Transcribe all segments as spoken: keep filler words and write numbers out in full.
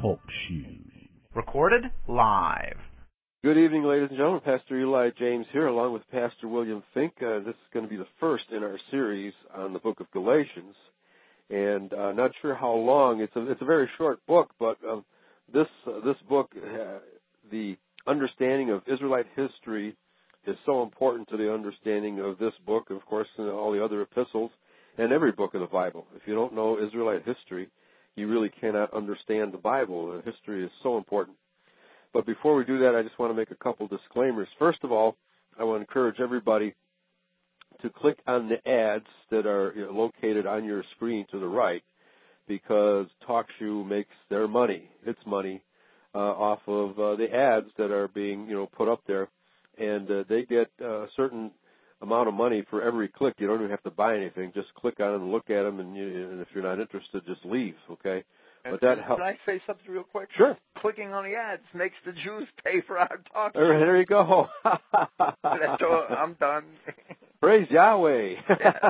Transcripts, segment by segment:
Talk Shoe. Recorded live. Good evening, ladies and gentlemen. Pastor Eli James here, along with Pastor William Fink. Uh, this is going to be the first in our series on the book of Galatians. And uh, not sure how long. It's a, it's a very short book, but uh, this, uh, this book, uh, the understanding of Israelite history is so important to the understanding of this book, of course, and all the other epistles, and every book of the Bible. If you don't know Israelite history, you really cannot understand the Bible. History is so important. But before we do that, I just want to make a couple disclaimers. First of all, I want to encourage everybody to click on the ads that are you know, located on your screen to the right, because TalkShoe makes their money, its money, uh, off of uh, the ads that are being you know put up there, and uh, they get a certain amount of money for every click. You don't even have to buy anything; just click on them and look at them, and, you, and if you're not interested, just leave. Okay. And, but that and helps. Can I say something real quick? Sure. Clicking on the ads makes the Jews pay for our talk. There, there you go. That's all. I'm done. Praise Yahweh. Yes.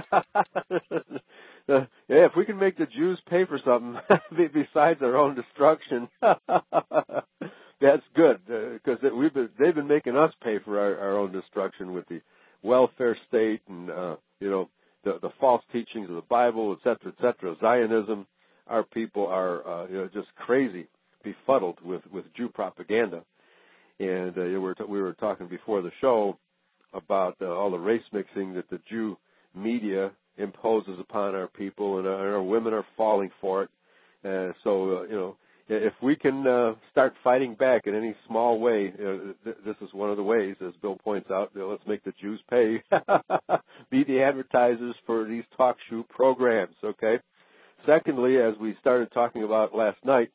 uh, yeah, if we can make the Jews pay for something besides their own destruction, that's good, because uh, we've been, they've been making us pay for our, our own destruction with the welfare state and uh, you know the, the false teachings of the Bible, et cetera, et cetera, Zionism. Our people are uh, you know, just crazy, befuddled with, with Jew propaganda. And uh, we, were t- we were talking before the show about uh, all the race mixing that the Jew media imposes upon our people, and our, our women are falling for it. Uh, so, uh, you know, if we can uh, start fighting back in any small way, uh, th- this is one of the ways, as Bill points out, you know, let's make the Jews pay. Be the advertisers for these talk show programs, okay? Secondly, as we started talking about last night,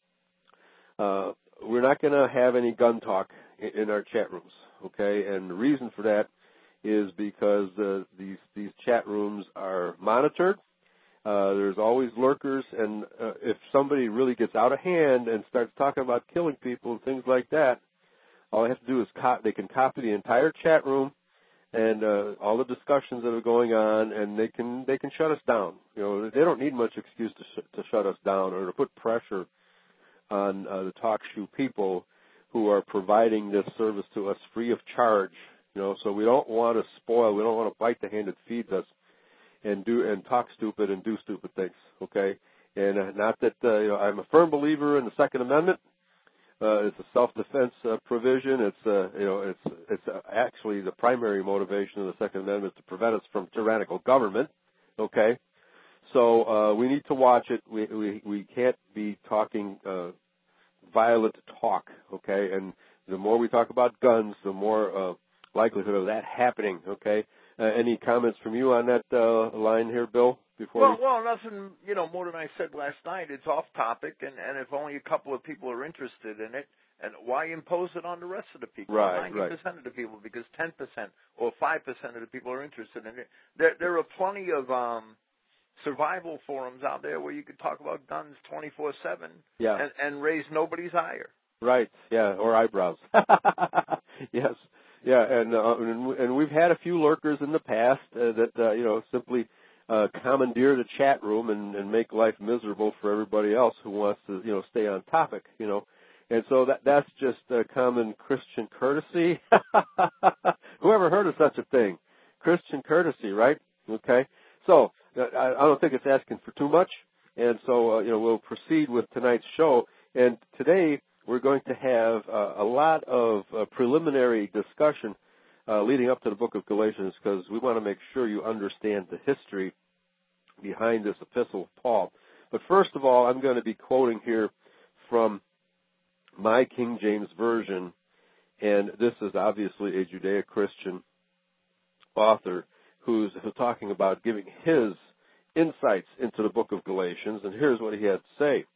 uh, we're not going to have any gun talk in, in our chat rooms, okay? And the reason for that is because uh, these these chat rooms are monitored. Uh, there's always lurkers, and uh, if somebody really gets out of hand and starts talking about killing people and things like that, all they have to do is co- they can copy the entire chat room and uh, all the discussions that are going on, and they can they can shut us down. You know, they don't need much excuse to sh- to shut us down or to put pressure on uh, the talk show people who are providing this service to us free of charge. You know, so we don't want to spoil, we don't want to bite the hand that feeds us, and do and talk stupid and do stupid things. Okay, and uh, not that uh, you know, I'm a firm believer in the Second Amendment. Uh, it's a self-defense uh, provision. It's uh, you know it's it's uh, actually the primary motivation of the Second Amendment is to prevent us from tyrannical government. Okay, so uh, we need to watch it. We we we can't be talking uh, violent talk. Okay, and the more we talk about guns, the more uh, likelihood of that happening. Okay, uh, any comments from you on that uh, line here, Bill? Before well, we... well, nothing, you know, more than I said last night. It's off topic, and, and if only a couple of people are interested in it, and why impose it on the rest of the people? Right, ninety percent right. of the people, because ten percent or five percent of the people are interested in it. There, there are plenty of um, survival forums out there where you could talk about guns twenty-four seven Yeah. and, and raise nobody's ire. Right, yeah, or eyebrows. Yes, yeah, and, uh, and and we've had a few lurkers in the past uh, that, uh, you know, simply uh, commandeer the chat room and, and make life miserable for everybody else who wants to, you know, stay on topic, you know. And so that that's just uh, common Christian courtesy. Who ever heard of such a thing? Christian courtesy, right? Okay. So I, I don't think it's asking for too much. And so, uh, you know, we'll proceed with tonight's show. And today we're going to have uh, a lot of uh, preliminary discussion uh, leading up to the book of Galatians, because we want to make sure you understand the history behind this epistle of Paul. But first of all, I'm going to be quoting here from my King James Version, and this is obviously a Judeo-Christian author who's, who's talking about giving his insights into the book of Galatians, and here's what he had to say.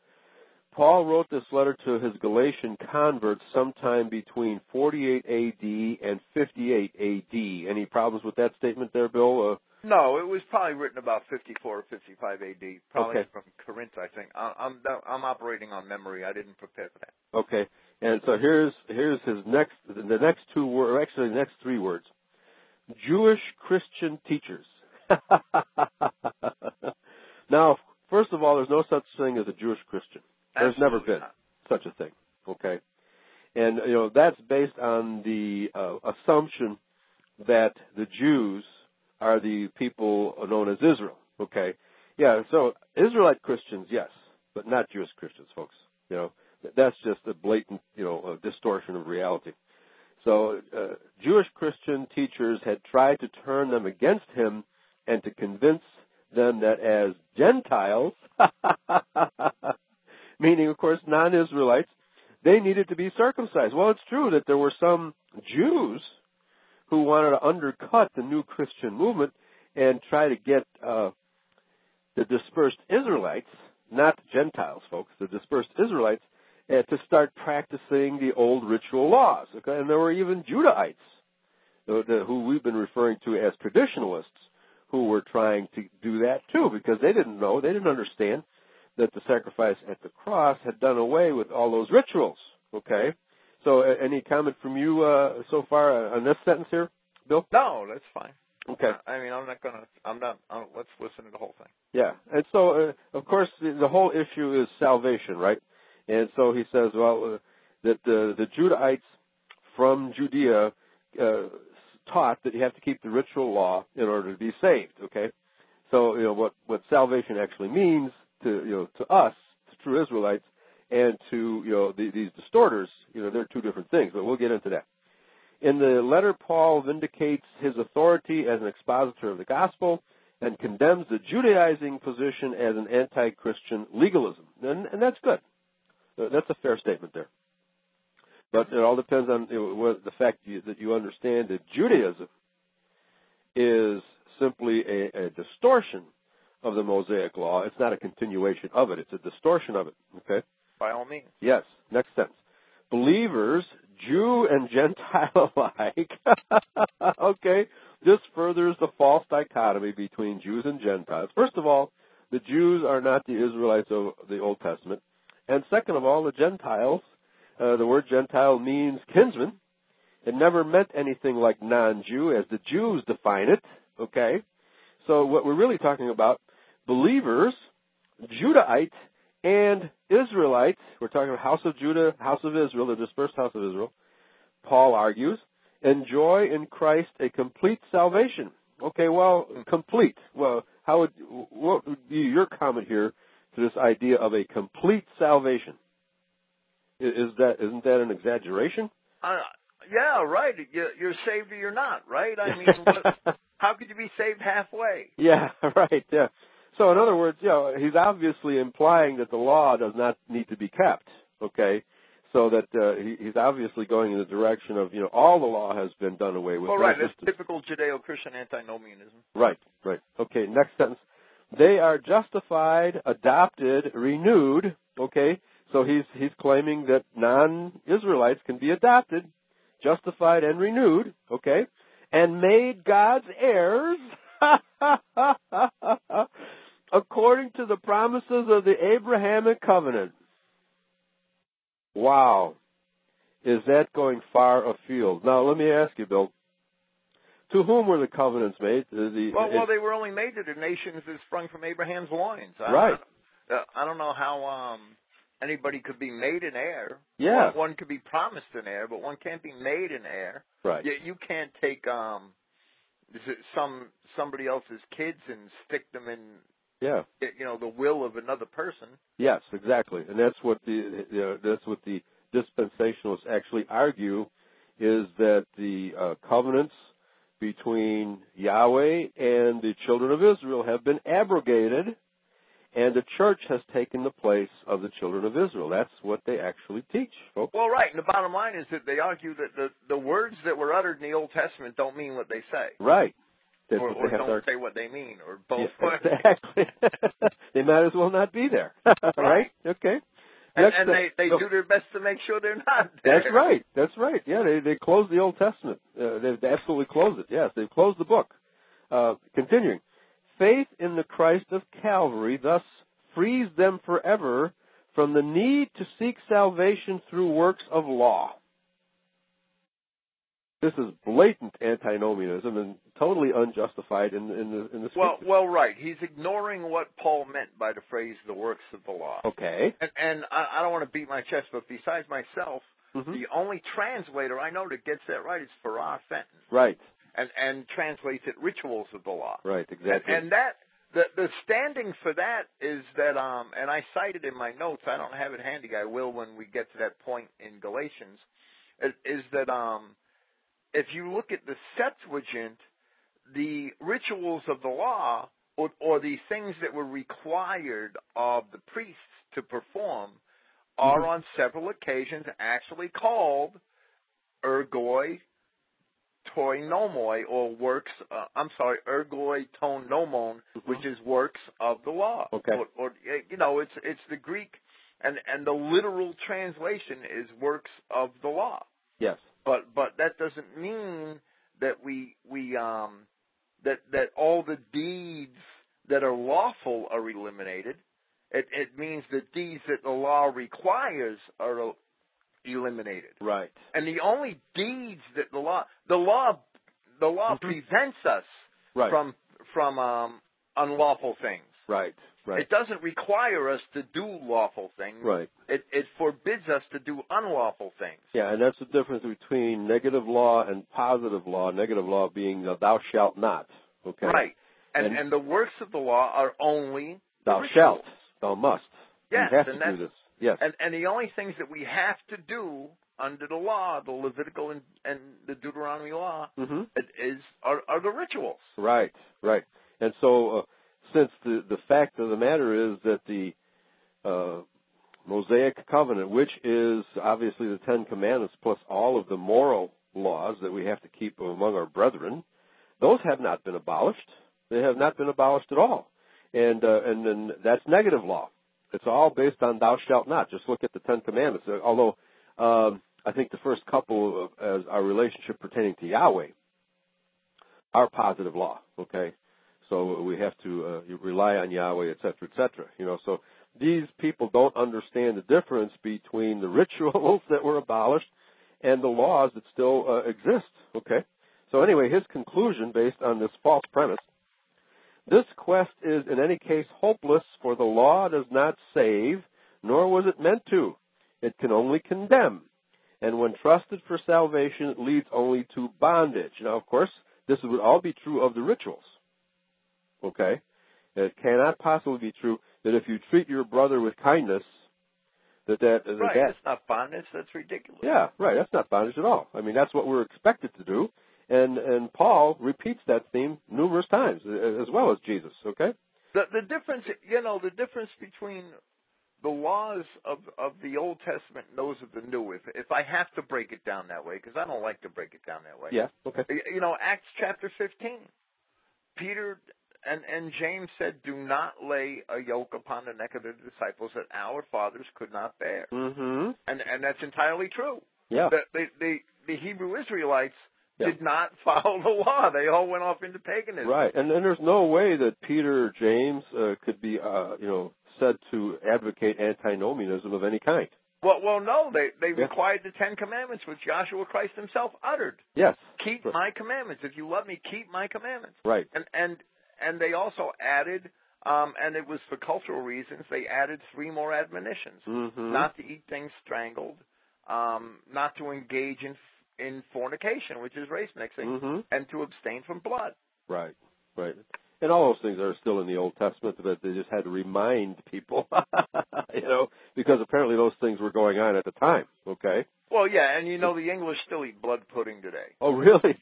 Paul wrote this letter to his Galatian converts sometime between forty-eight A D and fifty-eight A D. Any problems with that statement there, Bill? Uh, No, it was probably written about fifty-four or fifty-five A D, probably okay. from Corinth, I think. I'm I'm operating on memory. I didn't prepare for that. Okay, and so here's here's his next the next two words, actually the next three words. Jewish Christian teachers. Now, first of all, there's no such thing as a Jewish Christian. There's Absolutely never been not. such a thing, okay? And, you know, that's based on the uh, assumption that the Jews are the people known as Israel, okay? Yeah, so Israelite Christians, yes, but not Jewish Christians, folks. You know, that's just a blatant, you know, a distortion of reality. So uh, Jewish Christian teachers had tried to turn them against him and to convince them that as Gentiles, meaning, of course, non-Israelites, they needed to be circumcised. Well, it's true that there were some Jews who wanted to undercut the new Christian movement and try to get uh, the dispersed Israelites, not Gentiles, folks, the dispersed Israelites, uh, to start practicing the old ritual laws. Okay? And there were even Judahites, the, the, who we've been referring to as traditionalists, who were trying to do that too, because they didn't know, they didn't understand that the sacrifice at the cross had done away with all those rituals. Okay? So uh, any comment from you uh, so far on this sentence here, Bill? No, that's fine. Okay. I mean, I'm not going to, I'm not, I'm, let's listen to the whole thing. Yeah. And so, uh, of course, the, the whole issue is salvation, right? And so he says, well, uh, that the, the Judahites from Judea uh, taught that you have to keep the ritual law in order to be saved, okay? So, you know, what, what salvation actually means to, you know, to us, to true Israelites, and to, you know, the, these distorters, you know, they're two different things, but we'll get into that. In the letter, Paul vindicates his authority as an expositor of the gospel and condemns the Judaizing position as an anti-Christian legalism. And, and that's good. That's a fair statement there. But it all depends on, you know, what, the fact you, that you understand that Judaism is simply a, a distortion of the Mosaic law. It's not a continuation of it. It's a distortion of it. Okay? By all means. Yes. Next sentence. Believers, Jew and Gentile alike, okay, this furthers the false dichotomy between Jews and Gentiles. First of all, the Jews are not the Israelites of the Old Testament. And second of all, the Gentiles, uh, the word Gentile means kinsman. It never meant anything like non-Jew as the Jews define it, okay? So what we're really talking about, believers, Judahite, and Israelites, we're talking about house of Judah, house of Israel, the dispersed house of Israel, Paul argues, enjoy in Christ a complete salvation. Okay, well, complete. Well, how would, what would be your comment here to this idea of a complete salvation? Is that, isn't that an exaggeration? Uh, yeah, right. You're saved or you're not, right? I mean, what, how could you be saved halfway? Yeah, right, yeah. So in other words, you know, he's obviously implying that the law does not need to be kept, okay? So that uh, he, he's obviously going in the direction of, you know, all the law has been done away with. Well, right, that's typical Judeo-Christian antinomianism. Right, right. Okay, next sentence. They are justified, adopted, renewed, okay? So he's he's claiming that non-Israelites can be adopted, justified, and renewed, okay? And made God's heirs according to the promises of the Abrahamic covenant. Wow. Is that going far afield? Now, let me ask you, Bill, to whom were the covenants made? The, the, well, well, it, they were only made to the nations that sprung from Abraham's loins. Right. I, uh, I don't know how um, anybody could be made an heir. Yeah. One, one could be promised an heir, but one can't be made an heir. Right. You, you can't take um, some somebody else's kids and stick them in, yeah, you know, the will of another person. Yes, exactly, and that's what the you know, that's what the dispensationalists actually argue, is that the uh, covenants between Yahweh and the children of Israel have been abrogated, and the church has taken the place of the children of Israel. That's what they actually teach, folks. Well, right, and the bottom line is that they argue that the, the words that were uttered in the Old Testament don't mean what they say. Right. That's or what or they have don't to... say what they mean, or both. Yeah, exactly. They might as well not be there. Right? Right. Okay. And, and they, they do their best to make sure they're not there. That's right. That's right. Yeah, they they closed the Old Testament. Uh, they've absolutely closed it. Yes, they've closed the book. Uh, continuing. Faith in the Christ of Calvary thus frees them forever from the need to seek salvation through works of law. This is blatant antinomianism and totally unjustified in, in the in the Well, scriptures. well, right. He's ignoring what Paul meant by the phrase "the works of the law." Okay. And, and I, I don't want to beat my chest, but besides myself, Mm-hmm. the only translator I know that gets that right is Farrar Fenton, Right. and and translates it "rituals of the law." Right. Exactly. And, and that the the standing for that is that um, and I cited in my notes. I don't have it handy. I will when we get to that point in Galatians. Is, is that um. If you look at the Septuagint, the rituals of the law, or, or the things that were required of the priests to perform, are on several occasions actually called ergoi toi nomoi, or works, uh, I'm sorry, ergoi ton nomon, Mm-hmm. which is works of the law. Okay. Or, or you know, it's it's the Greek, and, and the literal translation is works of the law. Yes. But but that doesn't mean that we we um that that all the deeds that are lawful are eliminated. It it means the deeds that the law requires are eliminated. Right. And the only deeds that the law the law the law Mm-hmm. prevents us Right. from from um unlawful things. Right. Right. It doesn't require us to do lawful things. Right. It it forbids us to do unlawful things. Yeah, and that's the difference between negative law and positive law. Negative law being the thou shalt not. Okay. Right. And, And- and the works of the law are only the Thou rituals. shalt. Thou must. Yes, you have and to do that's- this. Yes. And and the only things that we have to do under the law, the Levitical and, and the Deuteronomy law, Mm-hmm. it is are, are the rituals. Right. Right. And so, uh, since the the fact of the matter is that the uh, Mosaic covenant, which is obviously the Ten Commandments plus all of the moral laws that we have to keep among our brethren, those have not been abolished. They have not been abolished at all. And uh, and then that's negative law. It's all based on thou shalt not. Just look at the Ten Commandments. Uh, Although um, I think the first couple of, as our relationship pertaining to Yahweh are positive law. Okay, so we have to uh, rely on Yahweh, et cetera, et cetera. You know, so these people don't understand the difference between the rituals that were abolished and the laws that still uh, exist. Okay, so anyway, his conclusion based on this false premise: this quest is in any case hopeless, for the law does not save, nor was it meant to. It can only condemn. And when trusted for salvation, it leads only to bondage. Now, of course, this would all be true of the rituals. Okay? It cannot possibly be true that if you treat your brother with kindness, that that... that Right, that, that's not bondage. That's ridiculous. yeah, right. That's not bondage at all. I mean, that's what we're expected to do. And and Paul repeats that theme numerous times, as well as Jesus, okay? The the difference, you know, the difference between the laws of of the Old Testament and those of the New, if if I have to break it down that way, because I don't like to break it down that way. Yeah, okay. You know, Acts chapter fifteen, Peter and and James said, "Do not lay a yoke upon the neck of the disciples that our fathers could not bear," Mm-hmm. and and that's entirely true. Yeah. The the the, the Hebrew Israelites Yeah. did not follow the law. They all went off into paganism. Right, and then there's no way that Peter or James uh, could be, uh, you know, said to advocate antinomianism of any kind. Well, well, no, they they Yeah. required the Ten Commandments, which Joshua Christ himself uttered. Yes. Keep Right. my commandments. If you love me, keep my commandments. Right. And and and they also added, um, and it was for cultural reasons, they added three more admonitions: Mm-hmm. not to eat things strangled, um, not to engage in in fornication, which is race mixing, Mm-hmm. and to abstain from blood. Right, right. And all those things are still in the Old Testament, but they just had to remind people, you know, because apparently those things were going on at the time, okay? Well, yeah, and you know the English still eat blood pudding today. Oh, really?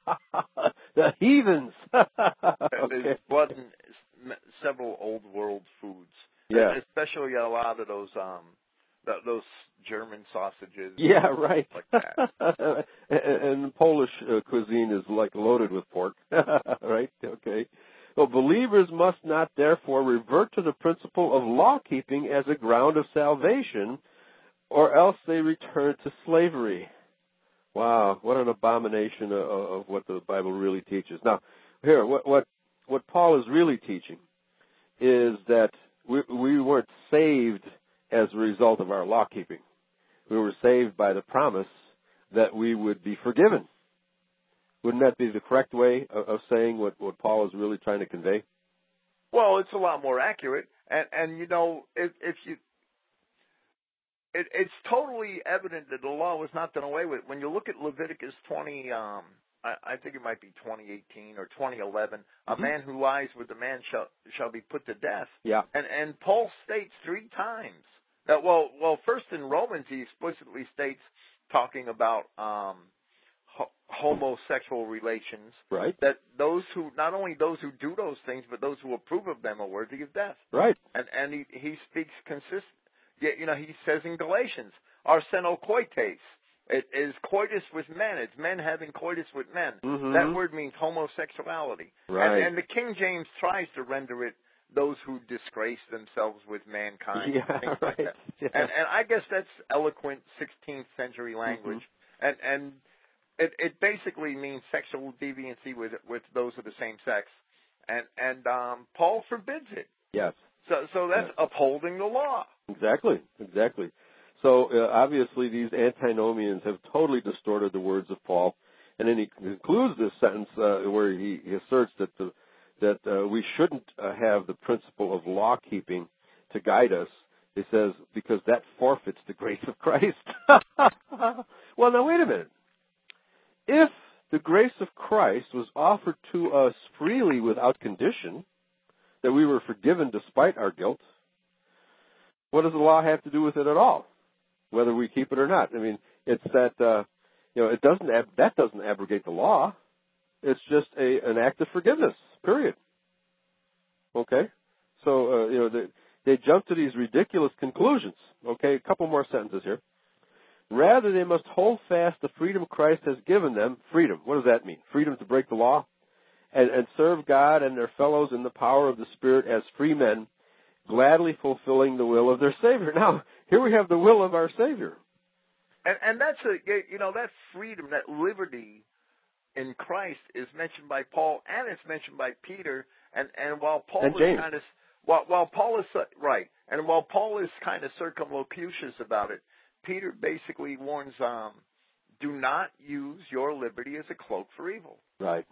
The heathens! There's Okay. blood in s- several old world foods. Yeah. Especially a lot of those um th- those German sausages. Yeah, right. Like that. and, and Polish uh, cuisine is like loaded with pork, right? Okay. So believers must not therefore revert to the principle of law keeping as a ground of salvation, or else they return to slavery. Wow, what an abomination of, of what the Bible really teaches. Now, here, what what what Paul is really teaching is that we we weren't saved as a result of our law keeping. We were saved by the promise that we would be forgiven Wouldn't that be the correct way of, of saying what, what Paul is really trying to convey? Well, it's a lot more accurate, and and you know, if, if you, it, it's totally evident that the law was not done away with. When you look at Leviticus twenty, um, I, I think it might be twenty eighteen or twenty eleven, mm-hmm. a man who lies with a man shall shall be put to death. Yeah. And and Paul states three times that well well first in Romans he explicitly states talking about um, ho- homosexual relations. Right. That those who not only those who do those things but those who approve of them are worthy of death. Right. And and he he speaks consistent. You know he says in Galatians, arsenokoites. It is coitus with men. It's men having coitus with men. Mm-hmm. That word means homosexuality. Right. And, and the King James tries to render it those who disgrace themselves with mankind. Yeah, things right. like that. Yeah. And, and I guess that's eloquent sixteenth century language. Mm-hmm. And and it, it basically means sexual deviancy with with those of the same sex. And and um, Paul forbids it. Yes. So so that's yes. upholding the law. Exactly. Exactly. So uh, obviously these antinomians have totally distorted the words of Paul, and then he concludes this sentence uh, where he, he asserts that the, that uh, we shouldn't uh, have the principle of law keeping to guide us. He says because that forfeits the grace of Christ. Well, now wait a minute. If the grace of Christ was offered to us freely without condition, that we were forgiven despite our guilt, what does the law have to do with it at all? Whether we keep it or not. I mean, it's that, uh, you know, it doesn't, ab- that doesn't abrogate the law. It's just a, an act of forgiveness, period. Okay? So, uh, you know, they, they jump to these ridiculous conclusions. Okay? A couple more sentences here. Rather, they must hold fast the freedom Christ has given them. Freedom. What does that mean? Freedom to break the law? And, and serve God and their fellows in the power of the Spirit as free men, gladly fulfilling the will of their Savior. Now, here we have the will of our Savior. And, and that's a, you know, that freedom, that liberty in Christ is mentioned by Paul and it's mentioned by Peter. And, and while Paul and is James. kind of, while, while Paul is, right, and while Paul is kind of circumlocucious about it, Peter basically warns, um, do not use your liberty as a cloak for evil. Right.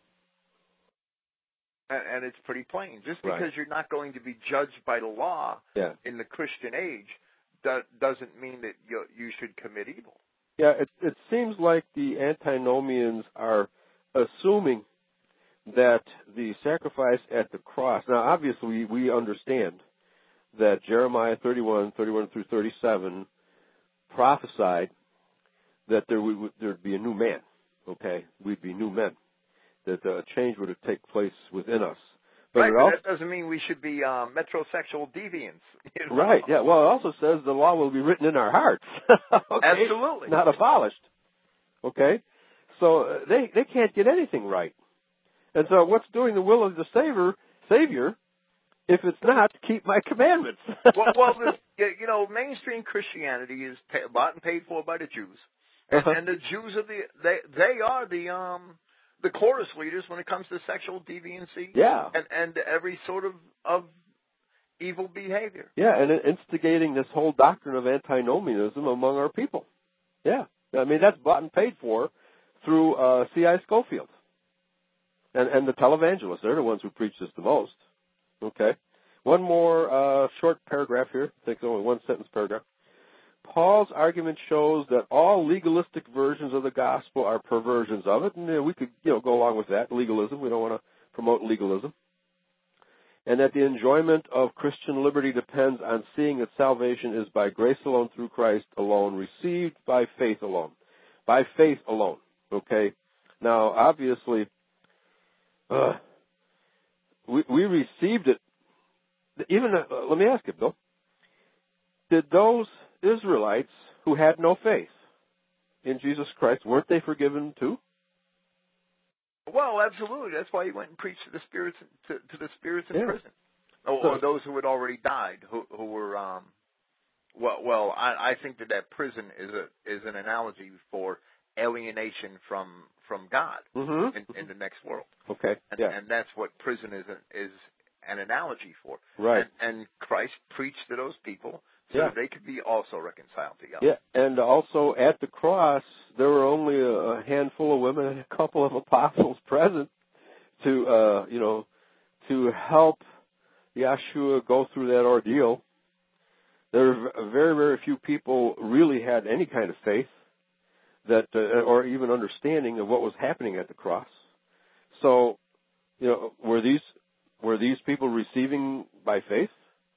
And, and it's pretty plain. Just because right. you're not going to be judged by the law yeah. in the Christian age do, doesn't mean that you, you should commit evil. Yeah, it, it seems like the antinomians are assuming that the sacrifice at the cross, now obviously we, we understand that Jeremiah thirty-one, thirty-one through thirty-seven prophesied that there would there'd be a new man, okay? We'd be new men, that a change would take place within us. But right, it but also, that doesn't mean we should be uh, metrosexual deviants. You know? Right, yeah. Well, it also says the law will be written in our hearts. Okay? Absolutely. Not abolished. Okay? So uh, they, they can't get anything right. And so what's doing the will of the Savior, Savior if it's not to keep my commandments? well, well this, you know, mainstream Christianity is pay, bought and paid for by the Jews. And, uh-huh. and the Jews are the, they, they are the, um, the chorus leaders when it comes to sexual deviancy yeah. and, and every sort of, of evil behavior. Yeah, and instigating this whole doctrine of antinomianism among our people. Yeah. I mean, that's bought and paid for through uh, C I Scofield. And, and the televangelists, they're the ones who preach this the most. Okay. One more uh, short paragraph here. I think it's only one sentence paragraph. Paul's argument shows that all legalistic versions of the gospel are perversions of it, and you know, we could, you know, go along with that. Legalism. We don't want to promote legalism. And that the enjoyment of Christian liberty depends on seeing that salvation is by grace alone, through Christ alone, received by faith alone. By faith alone. Okay. Now, obviously, uh, we, we received it. Even uh, let me ask you, Bill. Did those Israelites who had no faith in Jesus Christ, weren't they forgiven too? Well, absolutely. That's why he went and preached to the spirits to, to the spirits in yeah. prison, or, so, or those who had already died, who who were um. Well, well, I, I think that that prison is a is an analogy for alienation from from God mm-hmm. in, in the next world. Okay. And, yeah. and that's what prison is a, is an analogy for. Right. And, and Christ preached to those people so Yeah. that they could be also reconciled to God. Yeah, and also at the cross, there were only a handful of women and a couple of apostles present to, uh, you know, to help Yeshua go through that ordeal. There were very, very few people really had any kind of faith that, uh, or even understanding of what was happening at the cross. So, you know, were these were these people receiving by faith?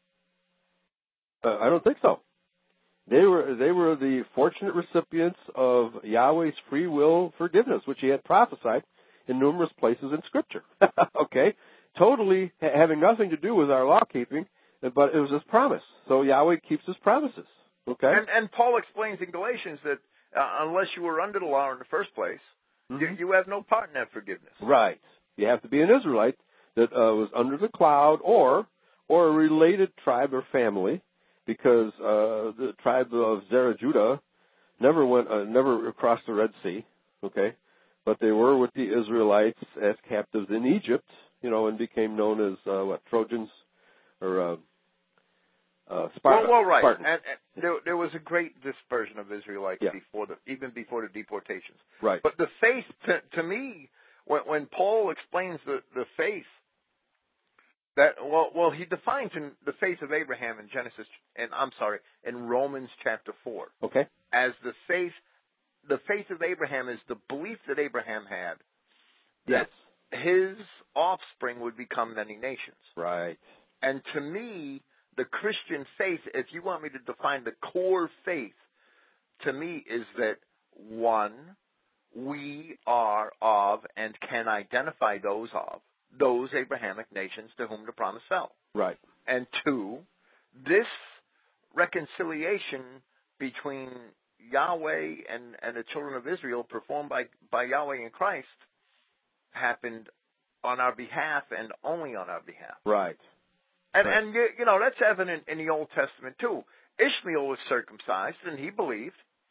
Uh, I don't think so. They were they were the fortunate recipients of Yahweh's free will forgiveness, which He had prophesied in numerous places in Scripture. Okay, totally ha- having nothing to do with our law keeping, but it was His promise. So Yahweh keeps His promises. Okay, And, and Paul explains in Galatians that uh, unless you were under the law in the first place, mm-hmm. you, you have no part in that forgiveness. Right. You have to be an Israelite that uh, was under the cloud, or or a related tribe or family, because uh, the tribe of Zerah Judah never went, uh, never crossed the Red Sea. Okay, but they were with the Israelites as captives in Egypt, you know, and became known as uh, what Trojans or uh, uh, Spartans. Well, well, right. Spartans. And, and there, there was a great dispersion of Israelites Yeah. before the, even before the deportations. Right. But the faith, to, to me, when, when Paul explains the, the faith, that well, well, he defines in the faith of Abraham in Genesis, and I'm sorry, in Romans chapter four, Okay. as the faith. The faith of Abraham is the belief that Abraham had Yes. that his offspring would become many nations. Right. And to me, the Christian faith, if you want me to define the core faith, to me is that, one, we are of and can identify those of those Abrahamic nations to whom the promise fell. Right. And two, this reconciliation between Yahweh and, and the children of Israel performed by, by Yahweh in Christ happened on our behalf and only on our behalf. Right. And, Right. and you, you know, that's evident in the Old Testament too. Ishmael was circumcised and he believed,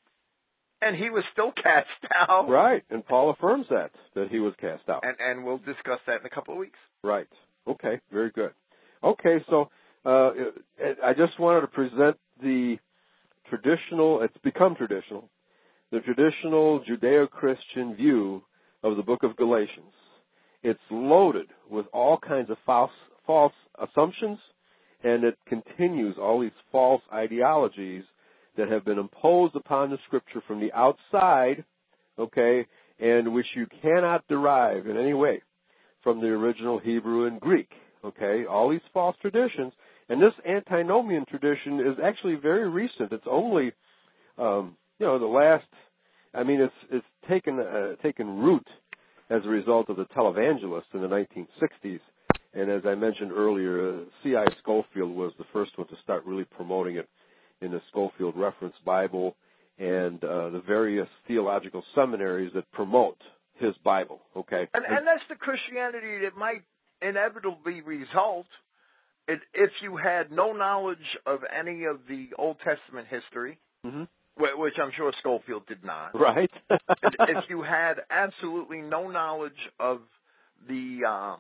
and he was still cast out. Right. And Paul affirms that, that he was cast out. And, and we'll discuss that in a couple of weeks. Right. Okay. Very good. Okay. So uh, I just wanted to present the traditional, it's become traditional, the traditional Judeo-Christian view of the book of Galatians. It's loaded with all kinds of false, false assumptions, and it continues all these false ideologies that have been imposed upon the Scripture from the outside, okay, and which you cannot derive in any way from the original Hebrew and Greek, okay, all these false traditions. And this antinomian tradition is actually very recent. It's only, um, you know, the last, I mean, it's it's taken uh, taken root as a result of the televangelists in the nineteen sixties. And as I mentioned earlier, uh, C I Scofield was the first one to start really promoting it in the Scofield Reference Bible and uh, the various theological seminaries that promote his Bible, okay? And, and that's the Christianity that might inevitably result it, if you had no knowledge of any of the Old Testament history, mm-hmm. which I'm sure Scofield did not. Right. If you had absolutely no knowledge of the um,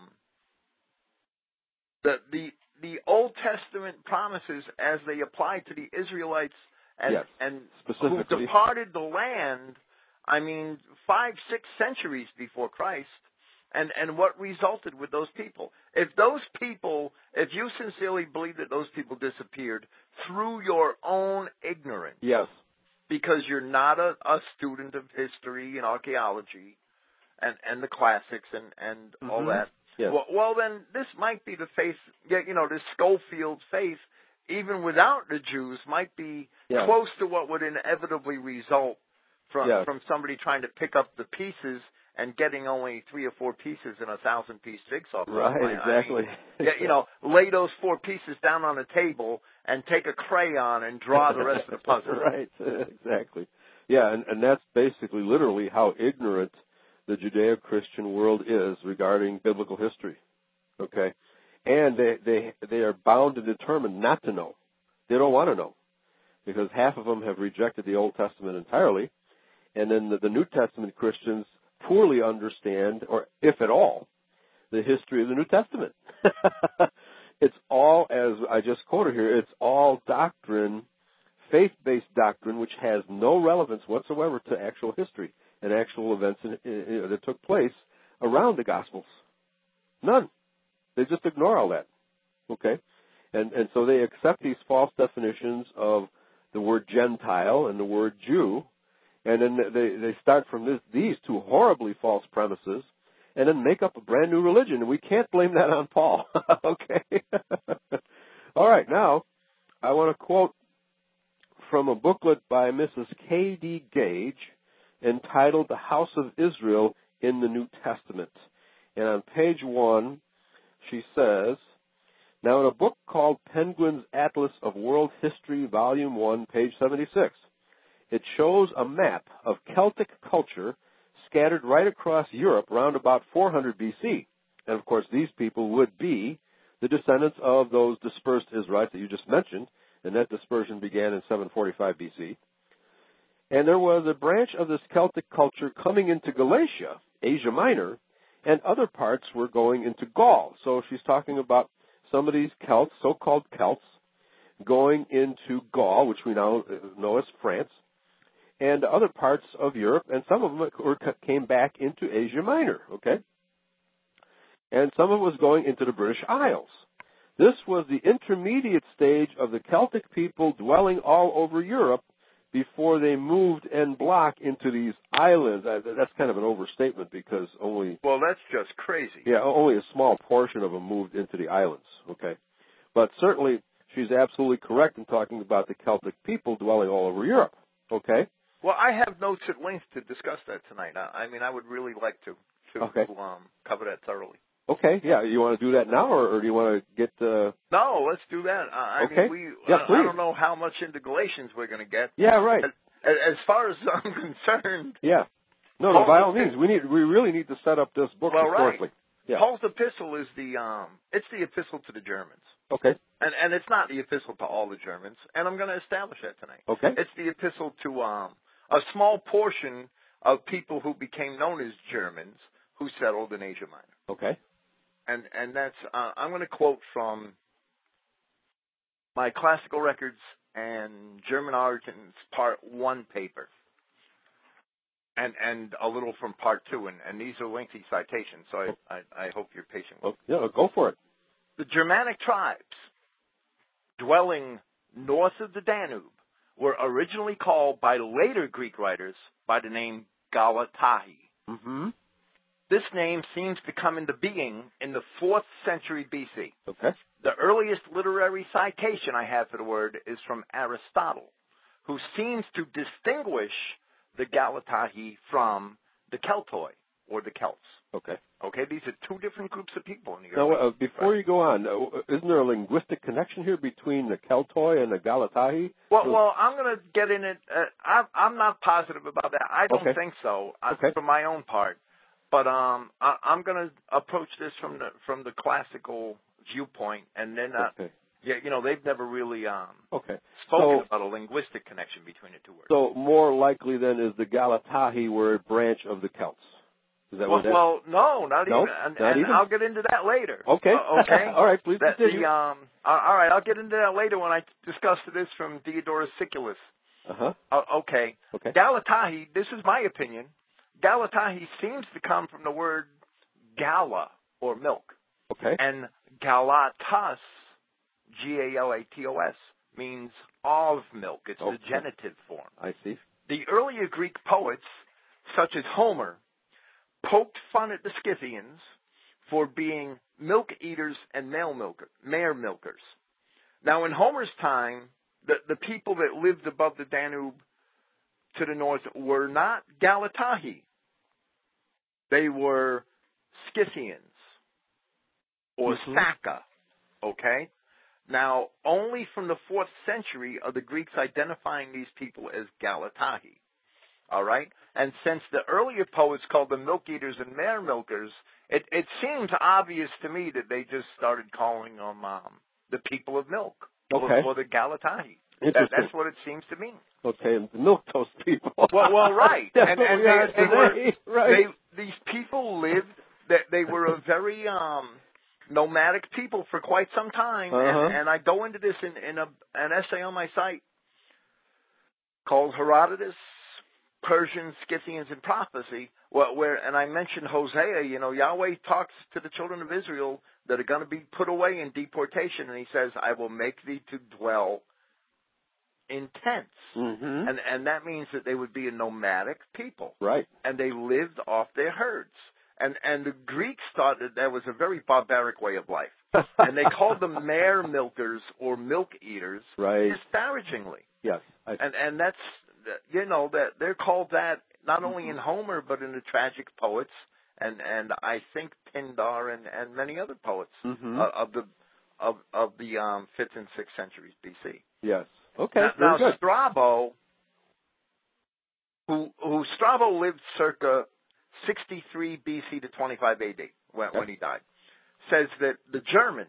the the the Old Testament promises as they apply to the Israelites and yes, and who specifically. departed the land, I mean, five, six centuries before Christ, and, and what resulted with those people. If those people, if you sincerely believe that those people disappeared through your own ignorance, yes, because you're not a, a student of history and archaeology and, and the classics and, and mm-hmm. all that, yes. well, well, then this might be the faith, you know, this Scofield faith, even without the Jews, might be yes. close to what would inevitably result from yes. from somebody trying to pick up the pieces and getting only three or four pieces in a thousand-piece jigsaw puzzle. Right, I, exactly. I mean, yeah, you know, lay those four pieces down on a table and take a crayon and draw the rest of the puzzle. Right, exactly. Yeah, and, and that's basically literally how ignorant the Judeo-Christian world is regarding biblical history. Okay? And they, they, they are bound and determined not to know. They don't want to know. Because half of them have rejected the Old Testament entirely. And then the, the New Testament Christians poorly understand, or if at all, the history of the New Testament. It's all, as I just quoted here, it's all doctrine faith-based doctrine which has no relevance whatsoever to actual history and actual events in, in, in, that took place around the Gospels. None. They just ignore all that. Okay? And and so they accept these false definitions of the word Gentile and the word Jew, and then they, they start from this, these two horribly false premises and then make up a brand new religion. And we can't blame that on Paul. Okay? All right, now I want to quote from a booklet by Missus K D Gage entitled The House of Israel in the New Testament. And on page one, she says, now in a book called Penguin's Atlas of World History, Volume one, page seventy-six, it shows a map of Celtic culture scattered right across Europe around about four hundred B C. And of course, these people would be the descendants of those dispersed Israelites that you just mentioned, and that dispersion began in seven forty-five B C. And there was a branch of this Celtic culture coming into Galatia, Asia Minor, and other parts were going into Gaul. So she's talking about some of these Celts, so-called Celts, going into Gaul, which we now know as France, and other parts of Europe, and some of them were, came back into Asia Minor, okay? And some of it was going into the British Isles. This was the intermediate stage of the Celtic people dwelling all over Europe before they moved en bloc into these islands. That's kind of an overstatement because only... Well, that's just crazy. Yeah, only a small portion of them moved into the islands, okay? But certainly, she's absolutely correct in talking about the Celtic people dwelling all over Europe, okay? Well, I have notes at length to discuss that tonight. I mean, I would really like to, to okay. um, cover that thoroughly. Okay, yeah. You want to do that now, or, or do you want to get... Uh... No, let's do that. Uh, I okay. mean, we, yeah, I, I don't know how much into Galatians we're going to get. Yeah, right. As, as far as I'm concerned... Yeah. No, no, by all means. We need. We really need to set up this book well, historically. Right. Yeah. Paul's epistle is the... Um, it's the epistle to the Germans. Okay. And, and it's not the epistle to all the Germans, and I'm going to establish that tonight. Okay. It's the epistle to um, a small portion of people who became known as Germans who settled in Asia Minor. Okay. And and that's uh, I'm going to quote from my Classical Records and German Origins Part One paper, and and a little from Part Two, and, and these are lengthy citations, so I, I, I hope you're patient with me. Yeah, go for it. The Germanic tribes dwelling north of the Danube were originally called by later Greek writers by the name Galatae. Mm-hmm. This name seems to come into being in the fourth century B C. Okay. The earliest literary citation I have for the word is from Aristotle, who seems to distinguish the Galatae from the Keltoi, or the Celts. Okay. Okay, these are two different groups of people in the Now, early, uh, before right? you go on, uh, isn't there a linguistic connection here between the Keltoi and the Galatae? Well, well, I'm going to get in it. Uh, I'm, I'm not positive about that. I don't okay. think so, uh, okay. for my own part. But um, I, I'm going to approach this from the from the classical viewpoint, and then, uh, okay. yeah, you know, they've never really um okay. spoken so, about a linguistic connection between the two words. So more likely then is the Galatae were a branch of the Celts. Is that well, what that? Well, no, not no? even. And, not and even? I'll get into that later. Okay. Uh, okay. All right, please that, continue. The, um, uh, all right, I'll get into that later when I discuss this from Diodorus Siculus. Uh-huh. Uh, okay. Okay. Galatae, this is my opinion. Galatae seems to come from the word gala, or milk. Okay. And galatas, G A L A T O S, means of milk. It's okay. the genitive form. I see. The earlier Greek poets, such as Homer, poked fun at the Scythians for being milk eaters and male milker, mare milkers. Now, in Homer's time, the, the people that lived above the Danube to the north were not Galatae. They were Scythians or mm-hmm. Saka, okay? Now, only from the fourth century are the Greeks identifying these people as Galatae, all right? And since the earlier poets called them milk eaters and mare milkers, it, it seems obvious to me that they just started calling them um, the people of milk, okay. or, or the Galatae. That, that's what it seems to mean. Okay, and milk those people. Well, well, right. That's and what and we are they, they were, today, right? they, these people lived, that they were a very um, nomadic people for quite some time. Uh-huh. And, and I go into this in, in a, an essay on my site. called Herodotus, Persian, Scythians, and Prophecy, where, where, and I mentioned Hosea, you know, Yahweh talks to the children of Israel that are going to be put away in deportation, and he says, I will make thee to dwell in tents. Mm-hmm. And, and that means that they would be a nomadic people. Right. And they lived off their herds. And, and the Greeks thought that that was a very barbaric way of life. And they called them mare milkers or milk eaters right. disparagingly. Yes. I... And, and that's, you know, that they're called that not only in Homer, but in the tragic poets, and, and I think Pindar and, and many other poets mm-hmm. uh, of the of of the um, fifth and sixth centuries B C. Yes. Okay. Now, Very now good. Strabo, who who Strabo lived circa sixty-three B C to twenty-five A D when, okay. when he died, says that the Germans,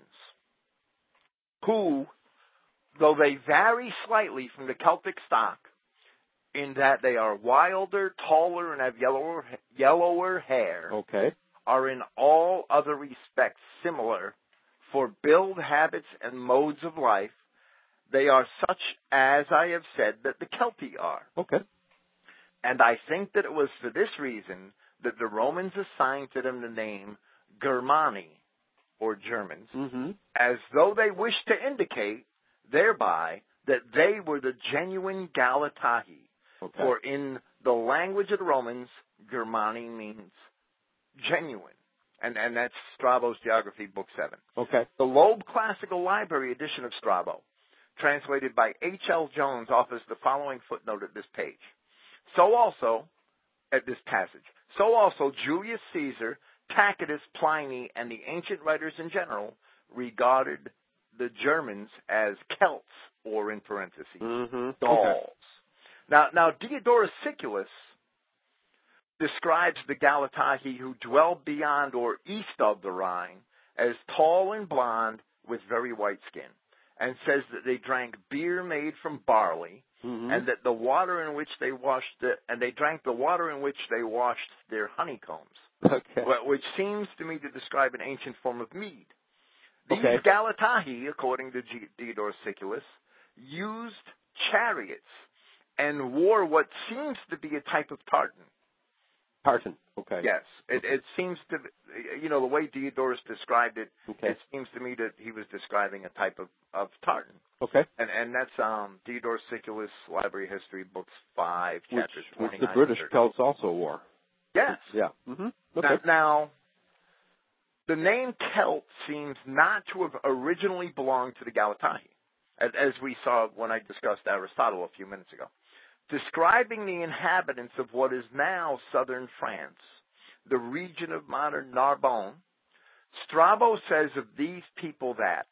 who, though they vary slightly from the Celtic stock, in that they are wilder, taller, and have yellower yellower hair, okay. are in all other respects similar for build, habits, and modes of life. They are such as I have said that the Celti are. Okay. And I think that it was for this reason that the Romans assigned to them the name Germani, or Germans, mm-hmm. as though they wished to indicate thereby that they were the genuine Galatae. Okay. For in the language of the Romans, Germani means genuine. And, and that's Strabo's Geography, Book seven. Okay. The Loeb Classical Library edition of Strabo, translated by H L Jones, offers the following footnote at this page. So also, at this passage, so also Julius Caesar, Tacitus, Pliny, and the ancient writers in general regarded the Germans as Celts, or in parentheses, mm-hmm. Gauls. Okay. Now, now Diodorus Siculus describes the Galatae who dwell beyond or east of the Rhine as tall and blond with very white skin, and says that they drank beer made from barley, mm-hmm. and that the water in which they washed the, and they drank the water in which they washed their honeycombs, okay. which seems to me to describe an ancient form of mead. These okay. Galatae, according to G- Diodorus Siculus, used chariots and wore what seems to be a type of tartan. Tartan, okay. Yes, it, it seems to, you know, the way Diodorus described it, okay. it seems to me that he was describing a type of, of tartan. Okay. And and that's um, Diodorus Siculus, Library History, Books five, which, chapters which twenty-nine. the British thirty. Celts also wore. Yes. Yeah. Mm-hmm. Okay. Now, now, the name Celt seems not to have originally belonged to the Galatae, as, as we saw when I discussed Aristotle a few minutes ago. Describing the inhabitants of what is now southern France, the region of modern Narbonne, Strabo says of these people that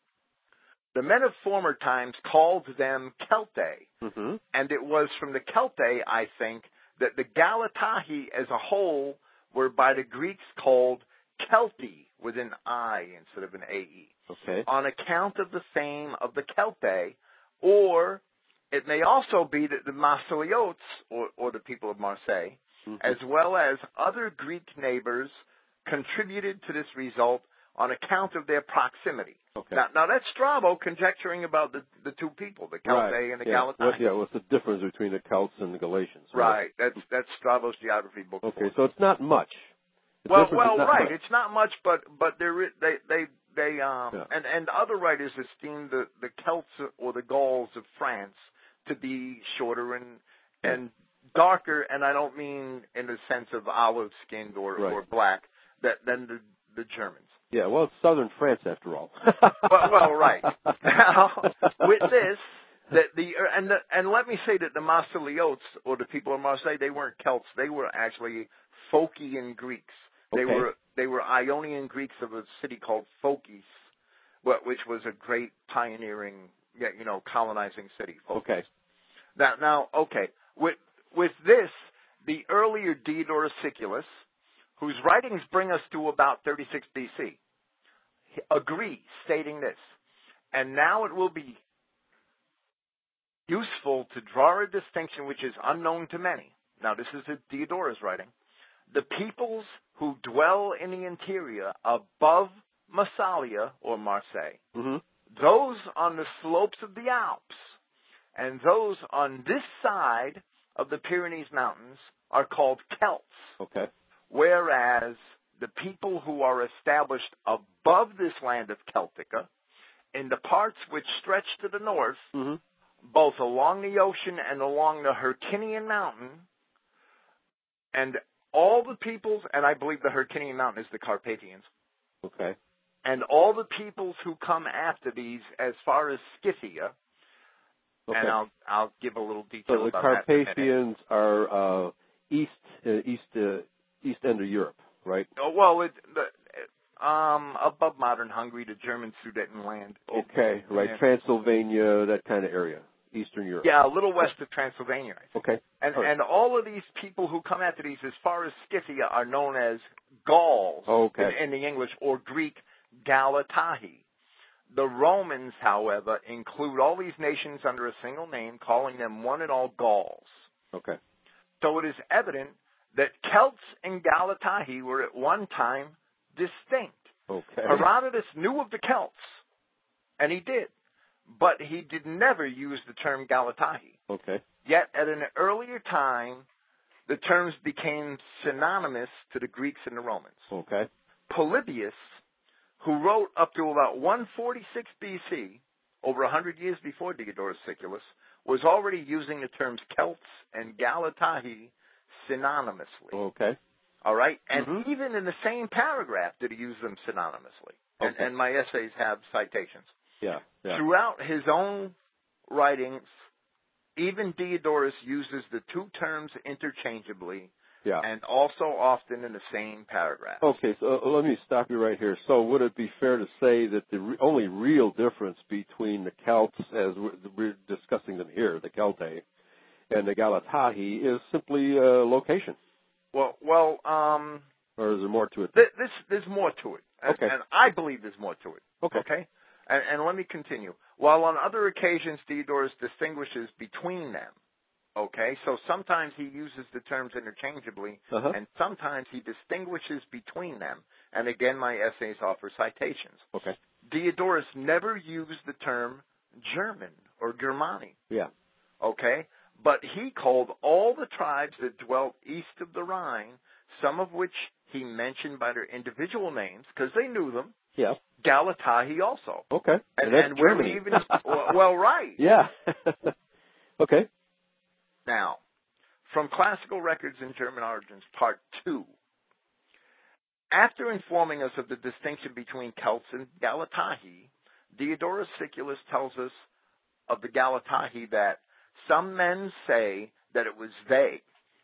the men of former times called them Celtae, mm-hmm. and it was from the Celtae, I think, that the Galatae as a whole were by the Greeks called Celti, with an I instead of an A E, okay. on account of the fame of the Celtae, or it may also be that the Marseillotes, or, or the people of Marseille, mm-hmm. as well as other Greek neighbors, contributed to this result on account of their proximity. Okay. Now, now that's Strabo conjecturing about the, the two people, the Celtae right. and the yeah. Galatae. What, yeah, what's the difference between the Celts and the Galatians? Right. right. That's that's Strabo's Geography, Book okay, four. so it's not much. The well, difference well, is not right. much. It's not much, but but there is, they they they um yeah. and and other writers esteem the the Celts or the Gauls of France to be shorter and yeah. and darker, and I don't mean in the sense of olive skinned or right. or black that than the the Germans. Yeah, well, it's southern France after all. well, well, right. Now, with this, that the and the, and let me say that the Marseillotes, or the people of Marseille, they weren't Celts. They were actually Phocian Greeks. They okay. were they were Ionian Greeks of a city called Phokis, which was a great pioneering, you know, colonizing city. Phokis. Okay. Now, now, okay. With with this, the earlier Diodorus Siculus, whose writings bring us to about thirty-six B C, agree, stating this. And now it will be useful to draw a distinction which is unknown to many. Now, this is a Diodorus writing. The peoples who dwell in the interior above Massalia, or Marseille, mm-hmm. those on the slopes of the Alps, And those on this side of the Pyrenees Mountains are called Celts. Okay. Whereas the people who are established above this land of Celtica, in the parts which stretch to the north, mm-hmm. both along the ocean and along the Hercynian Mountain, and all the peoples, and I believe the Hercynian Mountain is the Carpathians. Okay. And all the peoples who come after these as far as Scythia, okay. and I'll I'll give a little detail so the about that. So the Carpathians are uh, east uh, east uh, east end of Europe, right? Oh, well, it, the, um, above modern Hungary, the German Sudetenland. Okay, it, right. Yeah. Transylvania, that kind of area, Eastern Europe. Yeah, a little west of Transylvania, I think. Okay. And all right. and all of these people who come after these, as far as Scythia, are known as Gauls Okay. in, in the English, or Greek Galatae. The Romans, however, include all these nations under a single name, calling them one and all Gauls. Okay. So it is evident that Celts and Galatae were at one time distinct. Okay. Herodotus knew of the Celts, and he did, but he did never use the term Galatae. Okay. Yet at an earlier time, the terms became synonymous to the Greeks and the Romans. Okay. Polybius, who wrote up to about one forty-six B C, over one hundred years before Diodorus Siculus, was already using the terms Celts and Galatae synonymously. Okay. All right? And mm-hmm. even in the same paragraph did he use them synonymously. And, Okay. and my essays have citations. Yeah. yeah. Throughout his own writings, even Diodorus uses the two terms interchangeably, Yeah. and also often in the same paragraph. Okay, so uh, let me stop you right here. So would it be fair to say that the re- only real difference between the Celts, as we're, we're discussing them here, the Celtae, and the Galatae, is simply uh, location? Well, well, um, or is there more to it? th- this there's more to it, and, Okay. and I believe there's more to it. Okay. Okay, and, and let me continue. While on other occasions Diodorus distinguishes between them. Okay, so sometimes he uses the terms interchangeably, Uh-huh. and sometimes he distinguishes between them. And again, my essays offer citations. Okay. Diodorus never used the term German or Germani. Yeah. Okay, but he called all the tribes that dwelt east of the Rhine, some of which he mentioned by their individual names, because they knew them, Yeah. Galatae also. Okay. And, And that's and where Germany. we even, well, well, right. Yeah. Okay. Now, from Classical Records in German Origins, Part two. After informing us of the distinction between Celts and Galatae, Diodorus Siculus tells us of the Galatae that some men say that it was they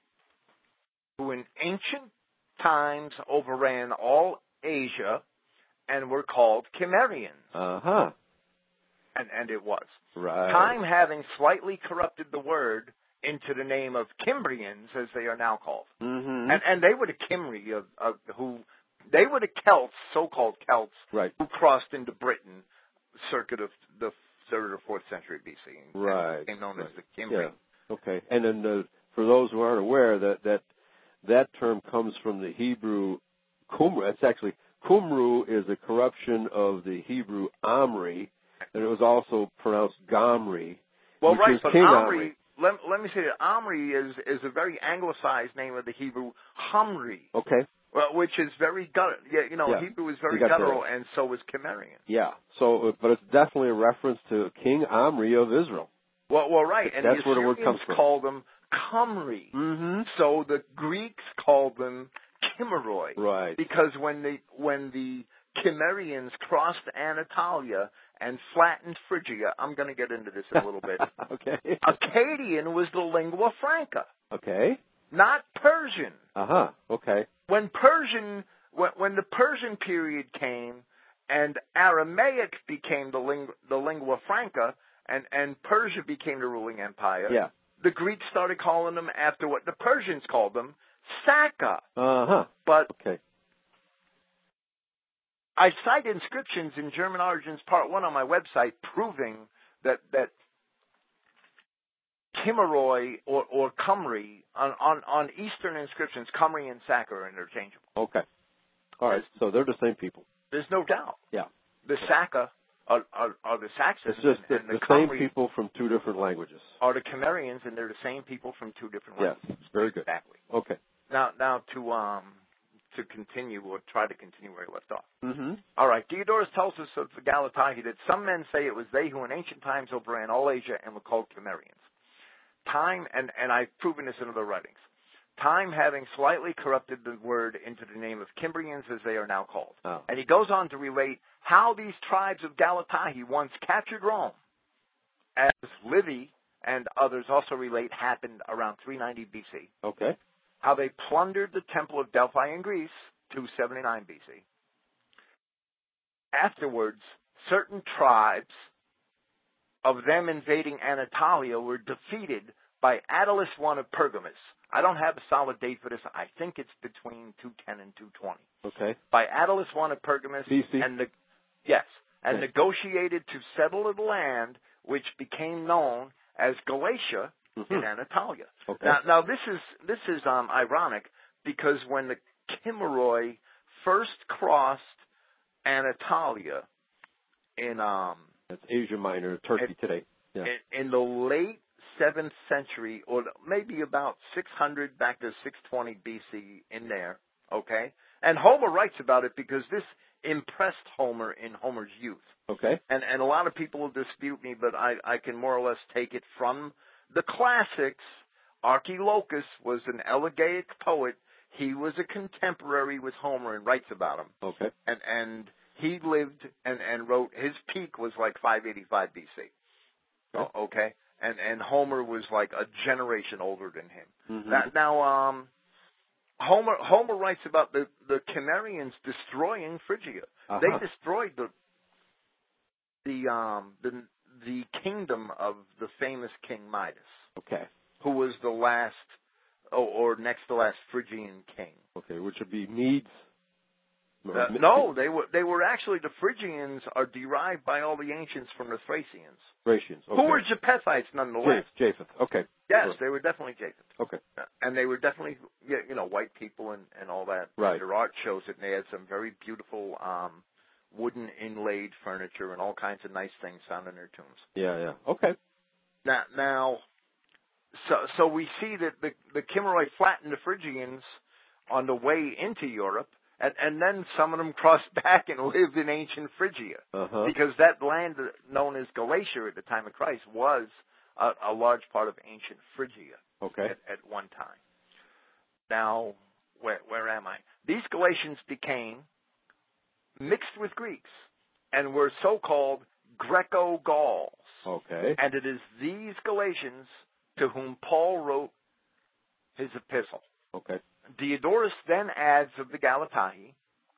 who in ancient times overran all Asia and were called Cimmerians. Uh-huh. And, and it was. Right. Time having slightly corrupted the word into the name of Cimbrians, as they are now called. Mm-hmm. And, and they were the Cimri of, of who, they were the Celts, so-called Celts, Right. who crossed into Britain circa the, the third or fourth century B C. And Right. became known right. as the Cimri. Yeah. Okay. And then uh, for those who aren't aware, that that that term comes from the Hebrew Qumru. It's actually Qumru is a corruption of the Hebrew Omri, and it was also pronounced Gomri. Well, which right, is but King Omri, let, let me say that Omri is, is a very anglicized name of the Hebrew Humri, Okay. well, which is very gut. Yeah, you know, Yeah. Hebrew is very You got that guttural, right. and so is Cimmerian. Yeah. So, uh, but it's definitely a reference to King Omri of Israel. Well, well, right, and That's the where the word Assyrians comes from. called them Cymri. Mm-hmm. So the Greeks called them Chimeroi. Right. Because when the when the Cimmerians crossed Anatolia and flattened Phrygia, I'm going to get into this in a little bit. Okay. Akkadian was the lingua franca, Okay. not Persian. Uh-huh. Okay. When Persian, when, when the Persian period came, and Aramaic became the ling, the lingua franca, and and Persia became the ruling empire. Yeah. The Greeks started calling them after what the Persians called them, Saka. Uh-huh. But Okay. I cite inscriptions in German Origins Part one on my website proving that that Cimeroi or, or Cymri, on, on, on Eastern inscriptions, Cymri and Saka are interchangeable. Okay. All right. So they're the same people. There's no doubt. Yeah. The Saka are, are, are the Saxons. It's just and, the, and the, the same Cymri people from two different languages. Are the Cimmerians, and they're the same people from two different Yes, languages. very good. Exactly. Okay. Now, now to um to continue or try to continue where he left off. Mm-hmm. All right. Diodorus tells us of the Galatae that some men say it was they who in ancient times overran all Asia and were called Cimmerians. Time, and, and I've proven this in other writings, time having slightly corrupted the word into the name of Cimbrians as they are now called. Oh. And he goes on to relate how these tribes of Galatae once captured Rome, as Livy and others also relate happened around three ninety B C. Okay. How they plundered the temple of Delphi in Greece, two seventy-nine B C. Afterwards, certain tribes of them invading Anatolia were defeated by Attalus I of Pergamus. I don't have a solid date for this. I think it's between two ten and two twenty. Okay. By Attalus I of Pergamus. B C? And the, yes, and Okay. negotiated to settle the land which became known as Galatia Mm-hmm. in Anatolia. Okay. Now, now this is this is um, ironic because when the Kimmeroi first crossed Anatolia in um That's Asia Minor, Turkey in, today. Yeah. in, in the late seventh century, or maybe about six hundred back to six twenty B C in there, okay? And Homer writes about it because this impressed Homer in Homer's youth. Okay. And and a lot of people will dispute me, but I, I can more or less take it from the classics. Archilochus was an elegaic poet. He was a contemporary with Homer and writes about him. Okay. And and he lived and, and wrote, his peak was like five eighty-five B C. Okay. Oh, okay? And and Homer was like a generation older than him. Mm-hmm. Now, now um, Homer Homer writes about the, the Cimmerians destroying Phrygia. Uh-huh. They destroyed the the um the the kingdom of the famous King Midas, Okay. who was the last or, or next to last Phrygian king. Okay, which would be Medes. Uh, no, they were they were actually the Phrygians are derived by all the ancients from the Thracians, Thracians. Okay. who were Japhethites nonetheless. Japheth. Japheth. Okay. Yes, Sure. they were definitely Japheth. Okay. And they were definitely, you know, white people and, and all that. Right. Their art shows it, and they had some very beautiful um, wooden inlaid furniture and all kinds of nice things found in their tombs. Yeah, yeah. Okay. Now, now so so we see that the, the Kimmeroi flattened the Phrygians on the way into Europe, and, and then some of them crossed back and lived in ancient Phrygia. Uh-huh. Because that land known as Galatia at the time of Christ was a, a large part of ancient Phrygia. Okay. At, at one time. Now, where, where am I? These Galatians became mixed with Greeks and were so-called Greco-Gauls. Okay. And it is these Galatians to whom Paul wrote his epistle. Okay. Diodorus then adds of the Galatae,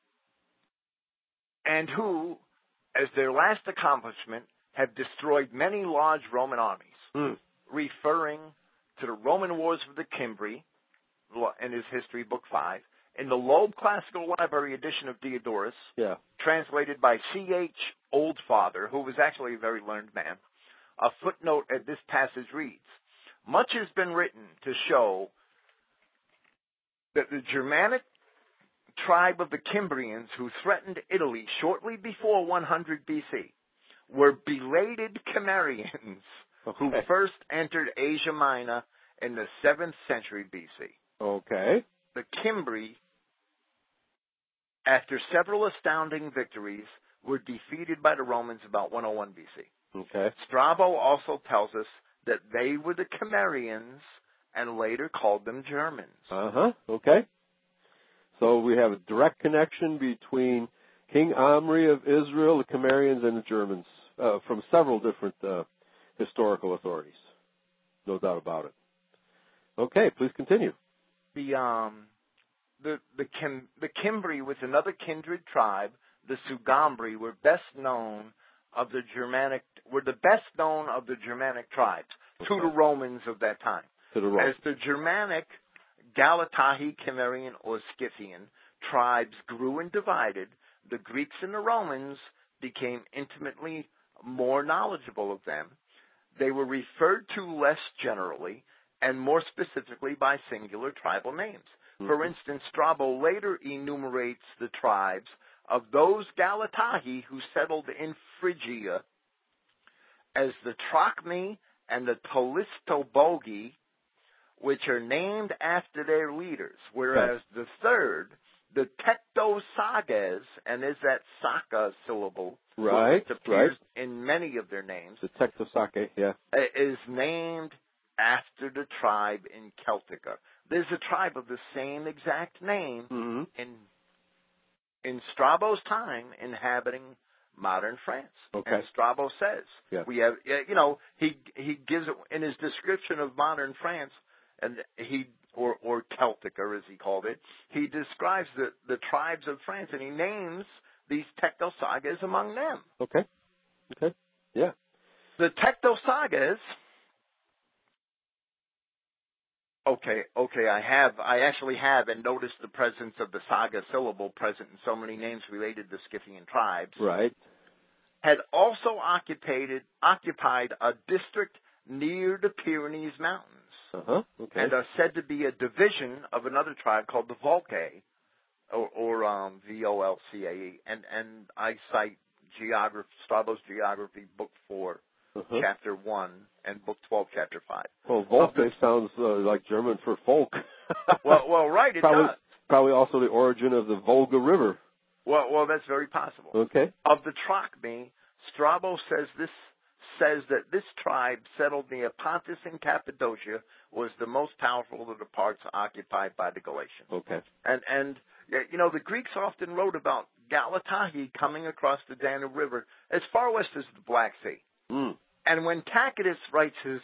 and who, as their last accomplishment, have destroyed many large Roman armies, Mm. referring to the Roman Wars of the Cimbri in his History, Book five, in the Loeb Classical Library edition of Diodorus, Yeah. translated by C H Oldfather, who was actually a very learned man. A footnote at this passage reads, much has been written to show that the Germanic tribe of the Cimbrians who threatened Italy shortly before one hundred B C were belated Cimmerians Okay. who first entered Asia Minor in the seventh century B C. Okay. The Cimbri, after several astounding victories, were defeated by the Romans about one oh one B C. Okay. Strabo also tells us that they were the Cimmerians and later called them Germans. Uh-huh. Okay. So we have a direct connection between King Omri of Israel, the Cimmerians, and the Germans uh, from several different uh, historical authorities. No doubt about it. Okay, please continue. The um, the the Kim, the Cimbri with another kindred tribe, the Sugambri, were best known of the Germanic were the best known of the Germanic tribes Okay. to the Romans of that time. To the right. As the Germanic, Galatae, Cimmerian, or Scythian tribes grew and divided, the Greeks and the Romans became intimately more knowledgeable of them. They were referred to less generally and more specifically by singular tribal names. Mm-hmm. For instance, Strabo later enumerates the tribes of those Galatae who settled in Phrygia as the Trachmi and the Tolistobogi, which are named after their leaders, whereas the third, the Tectosages, and is that Saka syllable, right, which appears right. in many of their names, The Tectosake, yeah. is named after the tribe in Celtica. There's a tribe of the same exact name mm-hmm. in in Strabo's time inhabiting modern France. Okay. And Strabo says yeah. we have, you know, he he gives it in his description of modern France, and he or or Celtica as he called it. He describes the the tribes of France, and he names these Tectosages among them. Okay. Okay. Yeah. The Tectosages. Okay, okay, I have, I actually have and noticed the presence of the Saga syllable present in so many names related to Scythian tribes. Right. Had also occupied, occupied a district near the Pyrenees Mountains. Uh-huh, okay. And are said to be a division of another tribe called the Volcae, or, or um, V O L C A E. And, and I cite geography, Strabo's Geography, Book four. Uh-huh. Chapter one and Book twelve, Chapter five. Well, Volcae sounds uh, like German for folk. well, well, right, it probably, does. Probably also the origin of the Volga River. Well, well, that's very possible. Okay. Of the Trachmi, Strabo says this says that this tribe settled near Pontus and Cappadocia was the most powerful of the parts occupied by the Galatians. Okay. And and you know the Greeks often wrote about Galatae coming across the Danube River as far west as the Black Sea. Mm. And when Tacitus writes his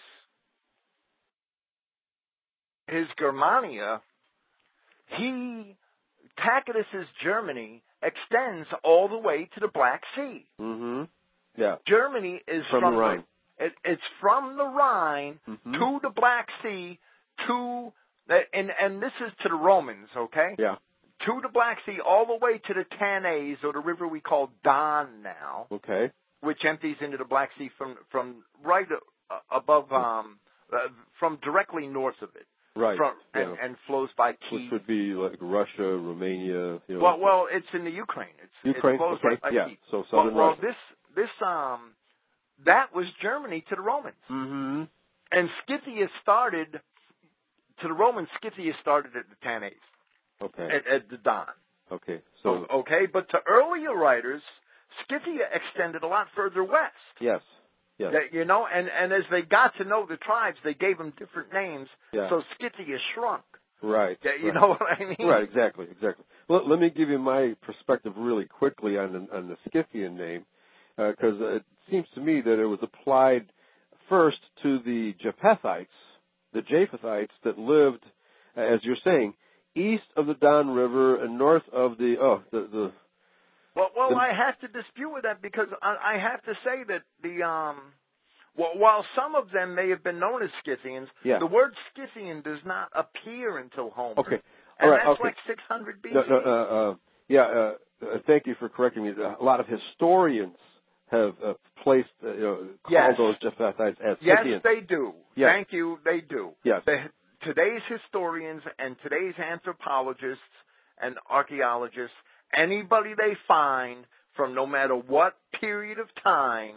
his Germania, he Tacitus's Germany extends all the way to the Black Sea. Mm-hmm. Yeah. Germany is from, from the Rhine. It, it's from the Rhine mm-hmm. to the Black Sea to and and this is to the Romans, okay? Yeah. To the Black Sea, all the way to the Tanais, or the river we call Don now. Okay. Which empties into the Black Sea from from right uh, above, um, uh, from directly north of it. Right. From, yeah. and, and flows by Kiev. Which would be like Russia, Romania. You know. Well, well, it's in the Ukraine. It's, Ukraine. It flows okay. right by yeah. Kiev. So southern well, well, Russia. this this um, that was Germany to the Romans. Mm-hmm. And Scythia started to the Romans. Scythia started at the Tanais. Okay. At, at the Don. Okay. So. Okay, but to earlier writers, Scythia extended a lot further west. Yes. Yes. That, you know, and, and as they got to know the tribes, they gave them different names. Yeah. So Scythia shrunk. Right. Yeah, you right. know what I mean? Right. Exactly. Exactly. Well, let me give you my perspective really quickly on the, on the Scythian name, because uh, it seems to me that it was applied first to the Japhethites, the Japhethites that lived, as you're saying, east of the Don River and north of the oh the the. Well, well, the, I have to dispute with that because I, I have to say that the um, well, while some of them may have been known as Scythians, yeah. the word Scythian does not appear until Homer. Okay, and all right, that's okay. like six hundred B C. No, no, uh, uh, yeah, uh, uh, thank you for correcting me. A lot of historians have uh, placed, uh, you know, called yes. those Japhethites as yes, Scythians. they do. Yes. Thank you, they do. Yes. They, today's historians and today's anthropologists and archaeologists, anybody they find from no matter what period of time,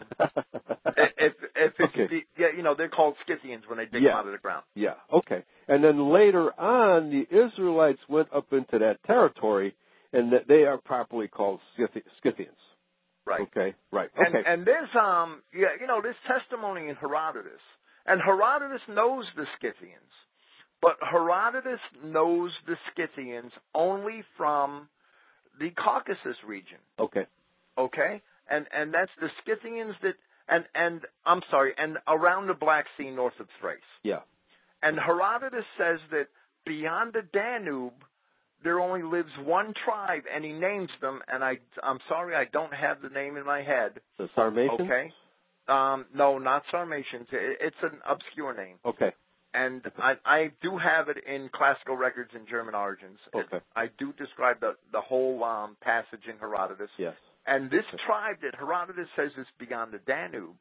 if if it's okay. the, yeah, you know, they're called Scythians when they dig yeah. them out of the ground. Yeah. Okay. And then later on, the Israelites went up into that territory, and that they are properly called Scythians. Right. Okay. Right. And, okay. and there's um yeah you know there's testimony in Herodotus, and Herodotus knows the Scythians, but Herodotus knows the Scythians only from the Caucasus region. Okay. Okay? And and that's the Scythians that and and I'm sorry, and around the Black Sea north of Thrace. Yeah. And Herodotus says that beyond the Danube there only lives one tribe, and he names them, and I I'm sorry I don't have the name in my head. The Sarmatians? Okay. Um no, not Sarmatians. It, it's an obscure name. Okay. And I, I do have it in classical records in German origins. Okay. It, I do describe the, the whole um, passage in Herodotus. Yes. And this okay. tribe that Herodotus says is beyond the Danube,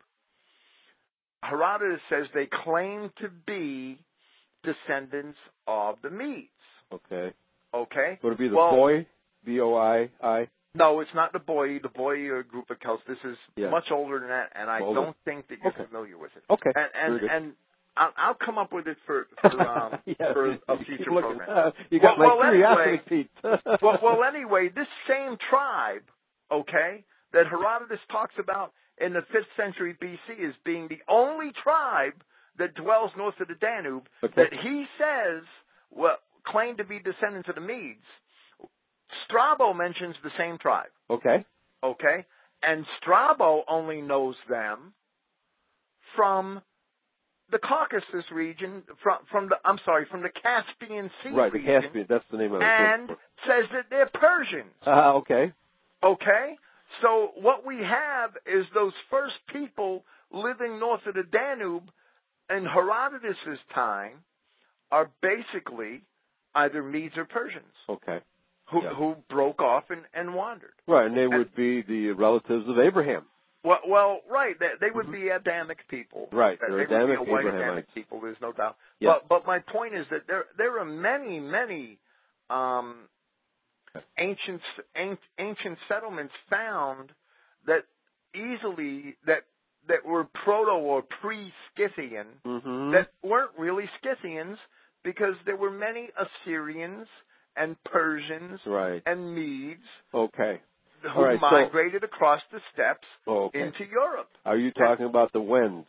Herodotus says they claim to be descendants of the Medes. Okay. Okay? Would it be the well, Boy? B O I I? No, it's not the Boii. The Boii are a group of Celts. This is yeah. much older than that, and I Older. don't think that you're okay. familiar with it. Okay. And and, Very good. and I'll, I'll come up with it for for, um, yes, for a you future keep looking. program. Uh, you got well, my well, curiosity anyway, feet. well, well, anyway, this same tribe, okay, that Herodotus talks about in the fifth century B C as being the only tribe that dwells north of the Danube, okay. that he says well, claim to be descendants of the Medes. Strabo mentions the same tribe. Okay. Okay? And Strabo only knows them from the Caucasus region, from, from the, I'm sorry, from the Caspian Sea right, region. Right, the Caspian, that's the name of it. And says that they're Persians. Ah, uh, okay. Okay? So what we have is those first people living north of the Danube in Herodotus' time are basically either Medes or Persians. Okay. Who, yeah. who broke off and, and wandered. Right, and they and, would be the relatives of Abraham. Well, well right. They, they would mm-hmm. be Adamic people. Right, they're they Adamic, would be a white Abrahamites. Adamic people, there's no doubt. Yeah. But, but my point is that there, there are many, many um, ancient, ancient settlements found that easily, that that were proto or pre-Scythian, mm-hmm. that weren't really Scythians because there were many Assyrians and Persians right. and Medes okay. who right, migrated so, across the steppes oh, okay. into Europe. Are you talking and, about the Wends?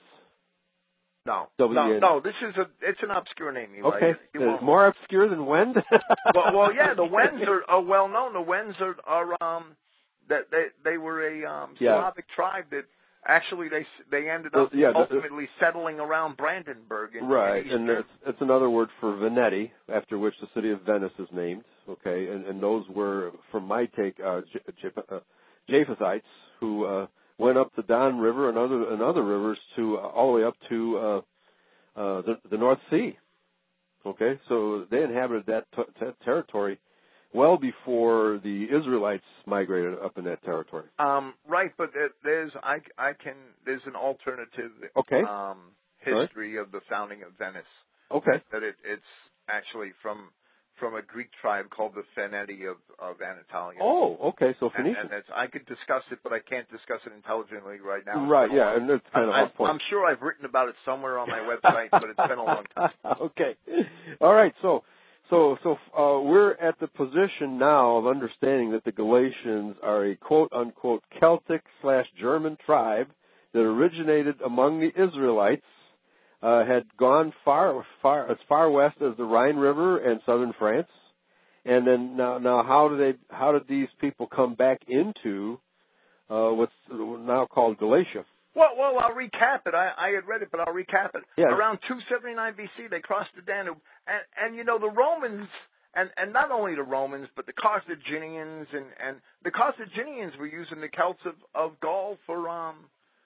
No, W-N- no, no. This is a it's an obscure name. Eli. Okay, you it's more obscure than Wend. well, well, yeah, the Wends are, are well known. The Wends are, are um that they they were a um, Slavic yeah. tribe that. Actually, they they ended up well, yeah, ultimately the, settling around Brandenburg. In, right, in and it's, it's another word for Veneti, after which the city of Venice is named. Okay, and, and those were, from my take, uh, J- J- uh, Japhethites who uh, went up the Don River and other and other rivers to uh, all the way up to uh, uh, the, the North Sea. Okay, so they inhabited that t- t- territory well before the Israelites migrated up in that territory. Um, right, but there's I, I can there's an alternative okay. um, history Sorry? of the founding of Venice. Okay. That it, it's actually from from a Greek tribe called the Phoeneti of, of Anatolia. Oh, okay, so Phoenician. And, and it's, I could discuss it, but I can't discuss it intelligently right now. It's right, yeah, and it's kind I, of off point. I'm sure I've written about it somewhere on my website, but it's been a long time. Okay. All right, so So, so uh, we're at the position now of understanding that the Galatians are a quote-unquote Celtic slash German tribe that originated among the Israelites, uh, had gone far, far as far west as the Rhine River and southern France, and then now, now how do they, how did these people come back into uh, what's now called Galatia? Well, well, I'll recap it. I, I had read it, but I'll recap it. Yeah. Around two seventy-nine B C, they crossed the Danube, and, and you know the Romans, and, and not only the Romans, but the Carthaginians, and, and the Carthaginians were using the Celts of, of Gaul for um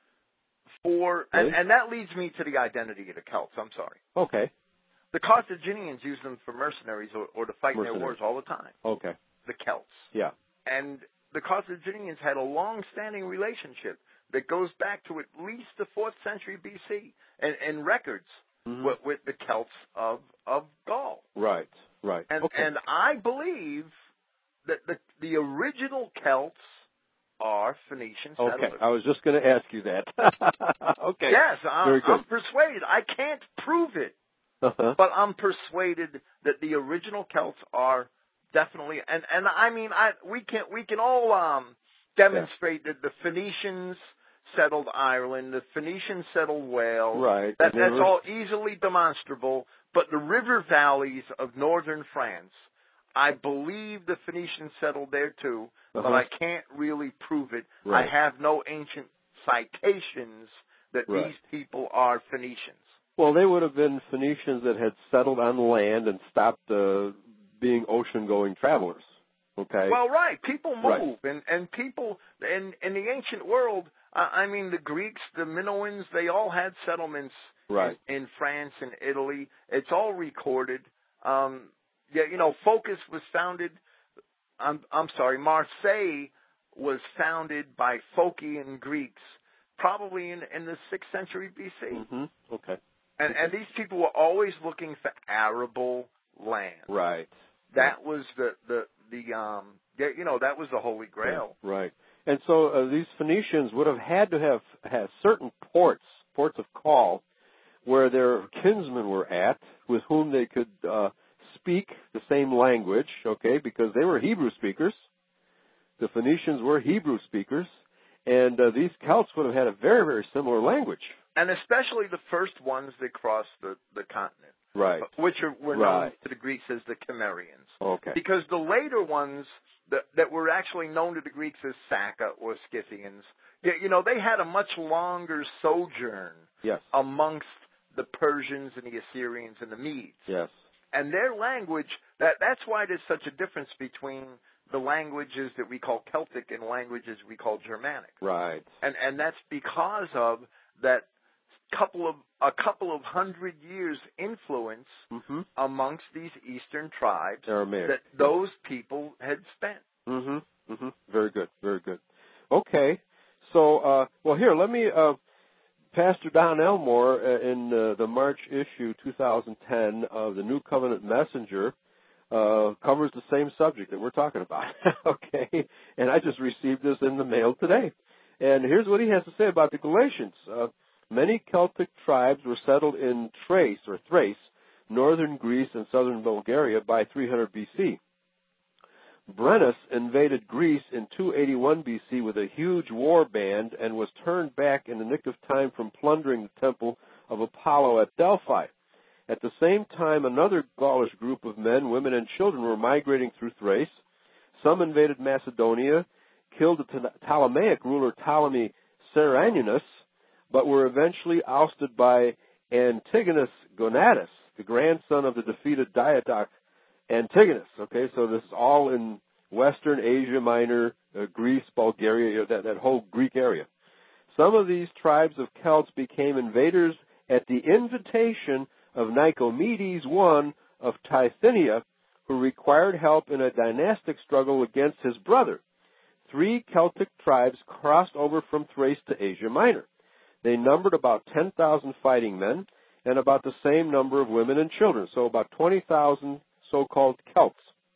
for, and, really? and that leads me to the identity of the Celts. I'm sorry. Okay. The Carthaginians used them for mercenaries or, or to fight in their wars all the time. Okay. The Celts. Yeah. And the Carthaginians had a long-standing relationship that goes back to at least the fourth century B C and, and records mm-hmm. with, with the Celts of, of Gaul. Right, right. And, okay. and I believe that the, the original Celts are Phoenician settlers. Okay, I was just going to ask you that. okay. Yes, I'm, Very good. I'm persuaded. I can't prove it, uh-huh. but I'm persuaded that the original Celts are definitely, and, and I mean, I we can we can all um, demonstrate yeah. that the Phoenicians settled Ireland, the Phoenicians settled Wales. Right. That, that's were... all easily demonstrable. But the river valleys of northern France, I believe the Phoenicians settled there too, uh-huh. but I can't really prove it. Right. I have no ancient citations that right. these people are Phoenicians. Well, they would have been Phoenicians that had settled on land and stopped uh, being ocean-going travelers. Okay. Well, right. People move, right. and and people in in the ancient world. Uh, I mean, the Greeks, the Minoans, they all had settlements right. in, in France and Italy. It's all recorded. Um, yeah, you know, Phocis was founded. I'm I'm sorry, Marseille was founded by Phocian Greeks, probably in in the sixth century B C. Mm-hmm. Okay. And okay. and these people were always looking for arable land. Right. That was the the the um get, you know, that was the Holy Grail. Right. right. And so uh, these Phoenicians would have had to have had certain ports, ports of call, where their kinsmen were at, with whom they could uh, speak the same language, okay, because they were Hebrew speakers. The Phoenicians were Hebrew speakers, and uh, these Celts would have had a very, very similar language. And especially the first ones that crossed the, the continent. Right. Which are, were right. known to the Greeks as the Cimmerians. Okay. Because the later ones that, that were actually known to the Greeks as Saka or Scythians, you know, they had a much longer sojourn yes. amongst the Persians and the Assyrians and the Medes. Yes. And their language, that that's why there's such a difference between the languages that we call Celtic and languages we call Germanic. Right. And and that's because of that couple of a couple of hundred years influence mm-hmm. amongst these eastern tribes Aramaic. that those people had spent. Mm-hmm. Mm-hmm. Very good. Very good. Okay. So, uh, well, here, let me, uh, Pastor Don Elmore, uh, in uh, the March issue two thousand ten of the New Covenant Messenger, uh, covers the same subject that we're talking about. Okay. And I just received this in the mail today. And here's what he has to say about the Galatians. Uh, Many Celtic tribes were settled in Thrace, or Thrace, northern Greece and southern Bulgaria by three hundred B C. Brennus invaded Greece in two eighty-one B C with a huge war band and was turned back in the nick of time from plundering the temple of Apollo at Delphi. At the same time, another Gaulish group of men, women, and children were migrating through Thrace. Some invaded Macedonia, killed the Ptolemaic ruler Ptolemy Seranus, but were eventually ousted by Antigonus Gonatas, the grandson of the defeated Diadoch Antigonus. Okay, so this is all in Western Asia Minor, uh, Greece, Bulgaria, that, that whole Greek area. Some of these tribes of Celts became invaders at the invitation of Nicomedes I of Bithynia, who required help in a dynastic struggle against his brother. Three Celtic tribes crossed over from Thrace to Asia Minor. They numbered about ten thousand fighting men and about the same number of women and children, so about twenty thousand so-called Celts.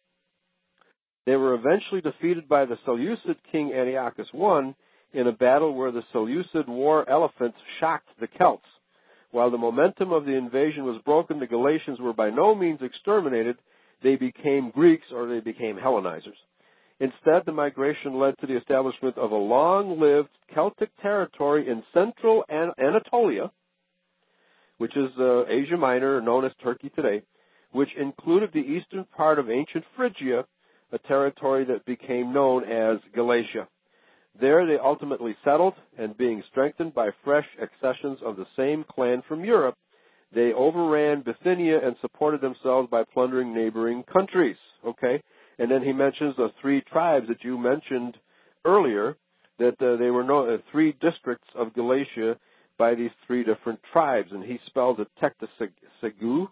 They were eventually defeated by the Seleucid king Antiochus I in a battle where the Seleucid war elephants shocked the Celts. While the momentum of the invasion was broken, the Galatians were by no means exterminated. They became Greeks, or they became Hellenizers. Instead, the migration led to the establishment of a long-lived Celtic territory in central An- Anatolia, which is uh, Asia Minor, known as Turkey today, which included the eastern part of ancient Phrygia, a territory that became known as Galatia. There they ultimately settled, and being strengthened by fresh accessions of the same clan from Europe, they overran Bithynia and supported themselves by plundering neighboring countries. Okay? And then he mentions the three tribes that you mentioned earlier, that uh, they were no, uh, three districts of Galatia by these three different tribes. And he spells it Tectosegu,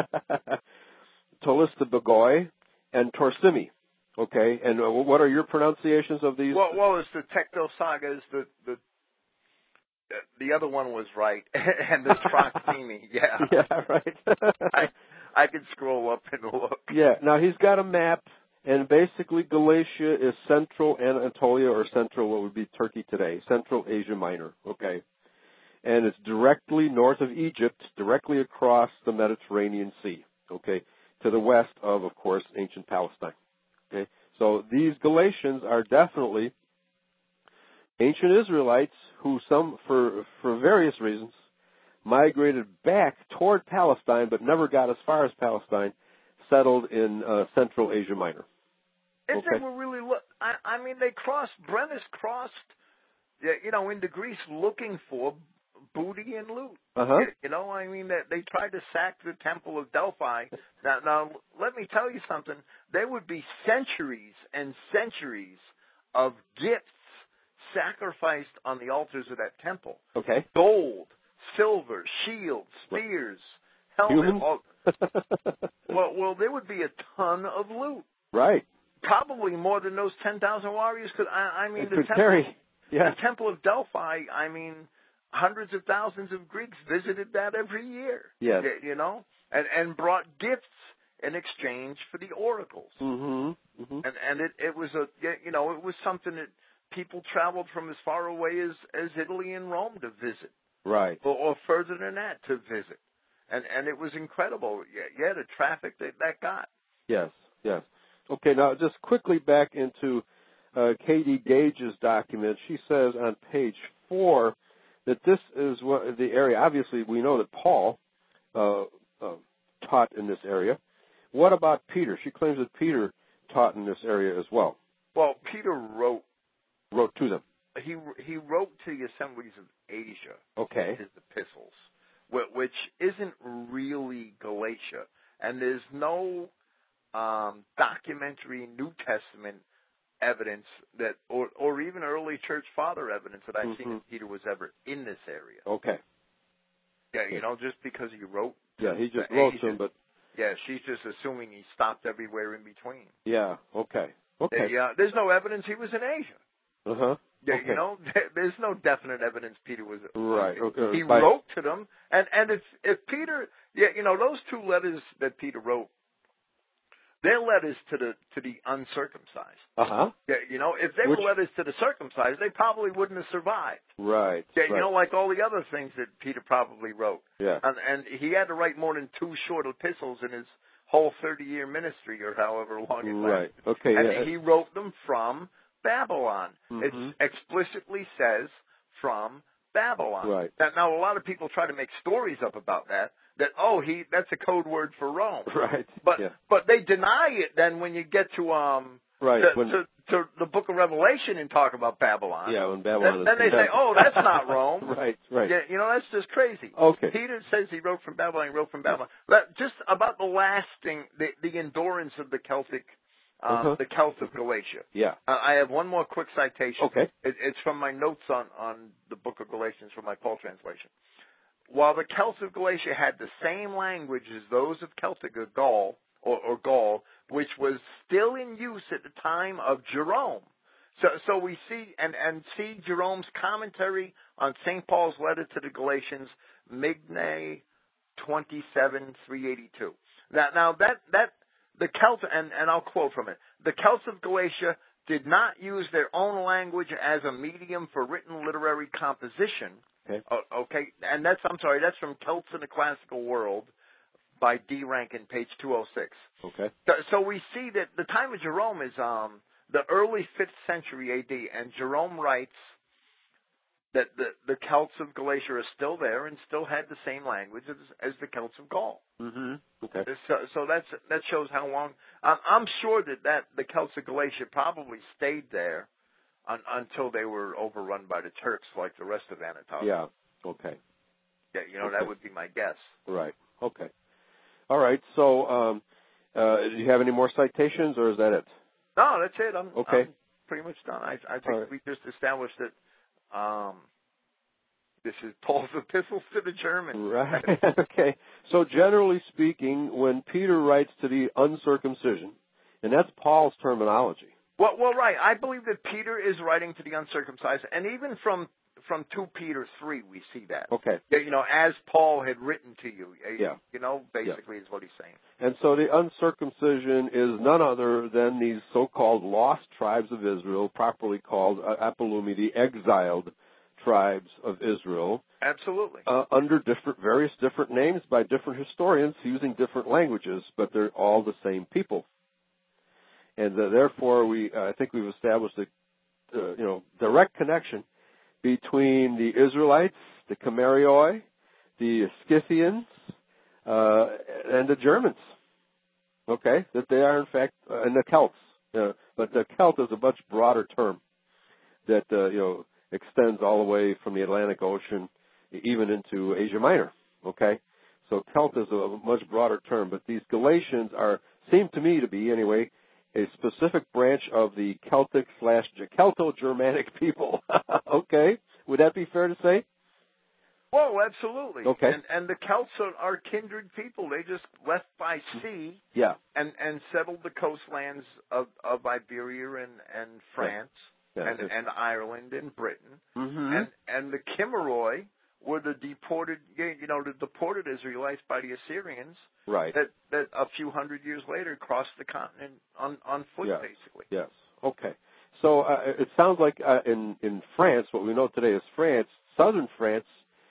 Tolistobogoi, and Torsimi. Okay, and uh, what are your pronunciations of these? Well, well it's the Tectosagas, the, the the other one was right, and the Troximi, yeah. Yeah, right. I, I could scroll up and look. Yeah, now he's got a map. And basically, Galatia is central Anatolia, or central, what would be Turkey today, central Asia Minor, okay? And it's directly north of Egypt, directly across the Mediterranean Sea, okay, to the west of, of course, ancient Palestine, okay? So these Galatians are definitely ancient Israelites who some, for, for various reasons, migrated back toward Palestine, but never got as far as Palestine, settled in uh, central Asia Minor. If Okay. they were really, look, I, I mean, they crossed, Brennus crossed, you know, into Greece looking for booty and loot. Uh-huh. You, you know, I mean, they, they tried to sack the Temple of Delphi. Now, now, let me tell you something. There would be centuries and centuries of gifts sacrificed on the altars of that temple. Okay. Gold, silver, shields, spears, helmets. All, well, well, there would be a ton of loot. Right. Probably more than those ten thousand warriors could. I, I mean, it the could temple, carry. Yeah. the Temple of Delphi. I mean, hundreds of thousands of Greeks visited that every year. Yes. You know, and and brought gifts in exchange for the oracles. Mm-hmm. Mm-hmm. And and it, it was a you know it was something that people traveled from as far away as, as Italy and Rome to visit, Right. or, or further than that to visit, and and it was incredible. Yeah, yeah the traffic that that got. Yes. Yes. Okay. Now, just quickly back into uh, Katie Gage's document. She says on page four that this is what the area. Obviously, we know that Paul uh, uh, taught in this area. What about Peter? She claims that Peter taught in this area as well. Well, Peter wrote Wrote to them. he he wrote to the assemblies of Asia. Okay. His epistles, which isn't really Galatia, and there's no um, documentary New Testament evidence that, or or even early church father evidence that I've Mm-hmm. seen that Peter was ever in this area. Okay. Yeah, you know, just because he wrote. Yeah, he just the wrote Asia, them, but yeah, she's just assuming he stopped everywhere in between. yeah. Okay. Okay. Yeah, there's no evidence he was in Asia. Uh huh. Yeah, Okay. you know, there's no definite evidence Peter was. Right. Okay. He By- wrote to them, and and if if Peter, yeah, you know, those two letters that Peter wrote, they're letters to the to the uncircumcised. Uh huh. Yeah, you know, if they Which- were letters to the circumcised, they probably wouldn't have survived. Right. Yeah, right. you know, like all the other things that Peter probably wrote. Yeah. And, and he had to write more than two short epistles in his whole thirty-year ministry, or however long it Right. lasted. Okay. And yeah. he wrote them from Babylon. Mhm. It explicitly says from Babylon. Right. Now, now, a lot of people try to make stories up about that. That oh, he that's a code word for Rome. Right. But yeah. but they deny it then when you get to um Right. to, when, to, to the Book of Revelation and talk about Babylon. yeah. When Babylon Then, is then they say, condemned. oh, that's not Rome. right. Right. Yeah, you know, that's just crazy. Okay. Peter says he wrote from Babylon, he wrote from Babylon. But just about the lasting, the, the endurance of the Celtic, um, Uh-huh. the Celts of Galatia. Yeah. Uh, I have one more quick citation. Okay. It, it's from my notes on, on the book of Galatians from my Paul translation. While the Celts of Galatia had the same language as those of Celtic or Gaul, or, or Gaul, which was still in use at the time of Jerome. So, so we see and, and see Jerome's commentary on Saint Paul's letter to the Galatians, Migne twenty-seven three eighty-two. Now, now that that the Celts, and, and I'll quote from it: the Celts of Galatia did not use their own language as a medium for written literary composition. Okay. Oh, okay, and that's I'm sorry, that's from Celts in the Classical World by D. Rankin, page two oh six. Okay. So, so we see that the time of Jerome is um, the early fifth century A D, and Jerome writes that the, the Celts of Galatia are still there and still had the same language as, as the Celts of Gaul. Mm-hmm. Okay. So, so that's that shows how long. I'm, I'm sure that, that the Celts of Galatia probably stayed there un, until they were overrun by the Turks, like the rest of Anatolia. Yeah. Okay. Yeah, you know, Okay. that would be my guess. Right. Okay. All right. So, um, uh, do you have any more citations, or is that it? No, that's it. I'm, Okay. I'm pretty much done. I, I think right. we just established that um, this is Paul's epistles to the Germans. Right. Okay. So, generally speaking, when Peter writes to the uncircumcision, and that's Paul's terminology. Well, well, right. I believe that Peter is writing to the uncircumcised, and even from from two Peter three, we see that. Okay. Yeah, you know, as Paul had written to you. Yeah. You know, basically, yeah. is what he's saying. And so the uncircumcision is none other than these so-called lost tribes of Israel, properly called uh, apolumi, the exiled tribes of Israel. Absolutely. Uh, under different, various different names by different historians using different languages, but they're all the same people. And uh, therefore, we uh, I think we've established a uh, you know direct connection between the Israelites, the Camarioi, the Scythians, uh, and the Germans. Okay, that they are in fact, uh, and the Celts. Uh, but the Celt is a much broader term that uh, you know extends all the way from the Atlantic Ocean even into Asia Minor. Okay, so Celt is a much broader term. But these Galatians are seem to me to be anyway a specific branch of the Celtic slash Celto-Germanic people. Okay, would that be fair to say? Whoa, absolutely. Okay. And, and the Celts are, are kindred people. They just left by sea Yeah. and, and settled the coastlands of, of Iberia and, and France Yeah. and, Yeah. and Ireland and Britain. Mm-hmm. And, and the Kimmeroi were the deported, you know, the deported Israelites by the Assyrians. Right. That that a few hundred years later crossed the continent on on foot, yes. basically. Yes. Okay. So uh, it sounds like uh, in in France, what we know today as France, southern France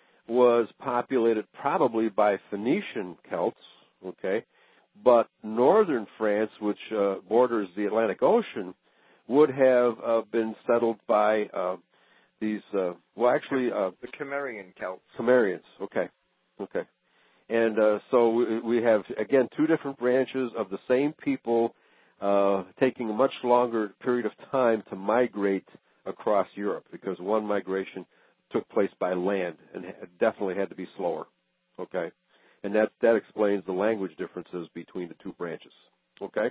was populated probably by Phoenician Celts. Okay. But northern France, which uh, borders the Atlantic Ocean, would have uh, been settled by uh, these, uh, well, actually... Uh, the Cimmerian Celts. Cimmerians, okay, okay. And uh, so we, we have, again, two different branches of the same people uh, taking a much longer period of time to migrate across Europe, because one migration took place by land and definitely had to be slower, okay? And that, that explains the language differences between the two branches. Okay?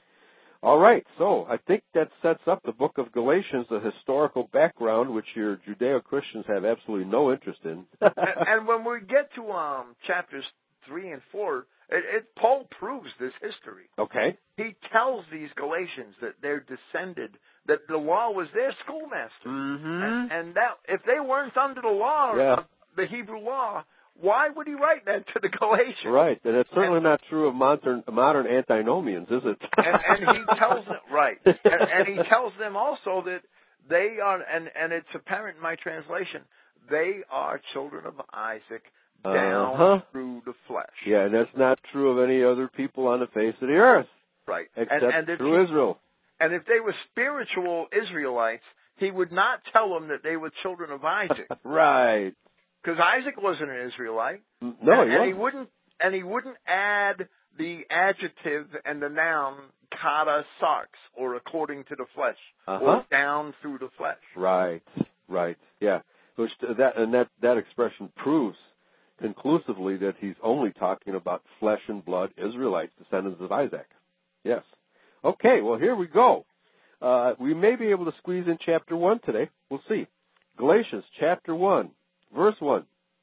All right. So I think that sets up the book of Galatians, the historical background, which your Judeo-Christians have absolutely no interest in. and, and when we get to um, chapters three and four, it, it, Paul proves this history. Okay. He tells these Galatians that they're descended, that the law was their schoolmaster. Mm-hmm. And, and that if they weren't under the law, yeah. the Hebrew law, why would he write that to the Galatians? Right, and it's certainly and, not true of modern modern antinomians, is it? and, and he tells them right, and, and he tells them also that they are, and and it's apparent in my translation, they are children of Isaac down uh-huh. through the flesh. Yeah, and that's not true of any other people on the face of the earth, right? Except and, and through he, Israel. And if they were spiritual Israelites, he would not tell them that they were children of Isaac. Right. Because Isaac wasn't an Israelite. No, and, he and wasn't. he wouldn't. And he wouldn't add the adjective and the noun kata sarx, or according to the flesh, uh-huh. or down through the flesh. Right. Right. Yeah. Which that and that that expression proves conclusively that he's only talking about flesh and blood Israelites, descendants of Isaac. Yes. Okay. Well, here we go. Uh, we may be able to squeeze in chapter one today. We'll see. Galatians chapter one. Verse one,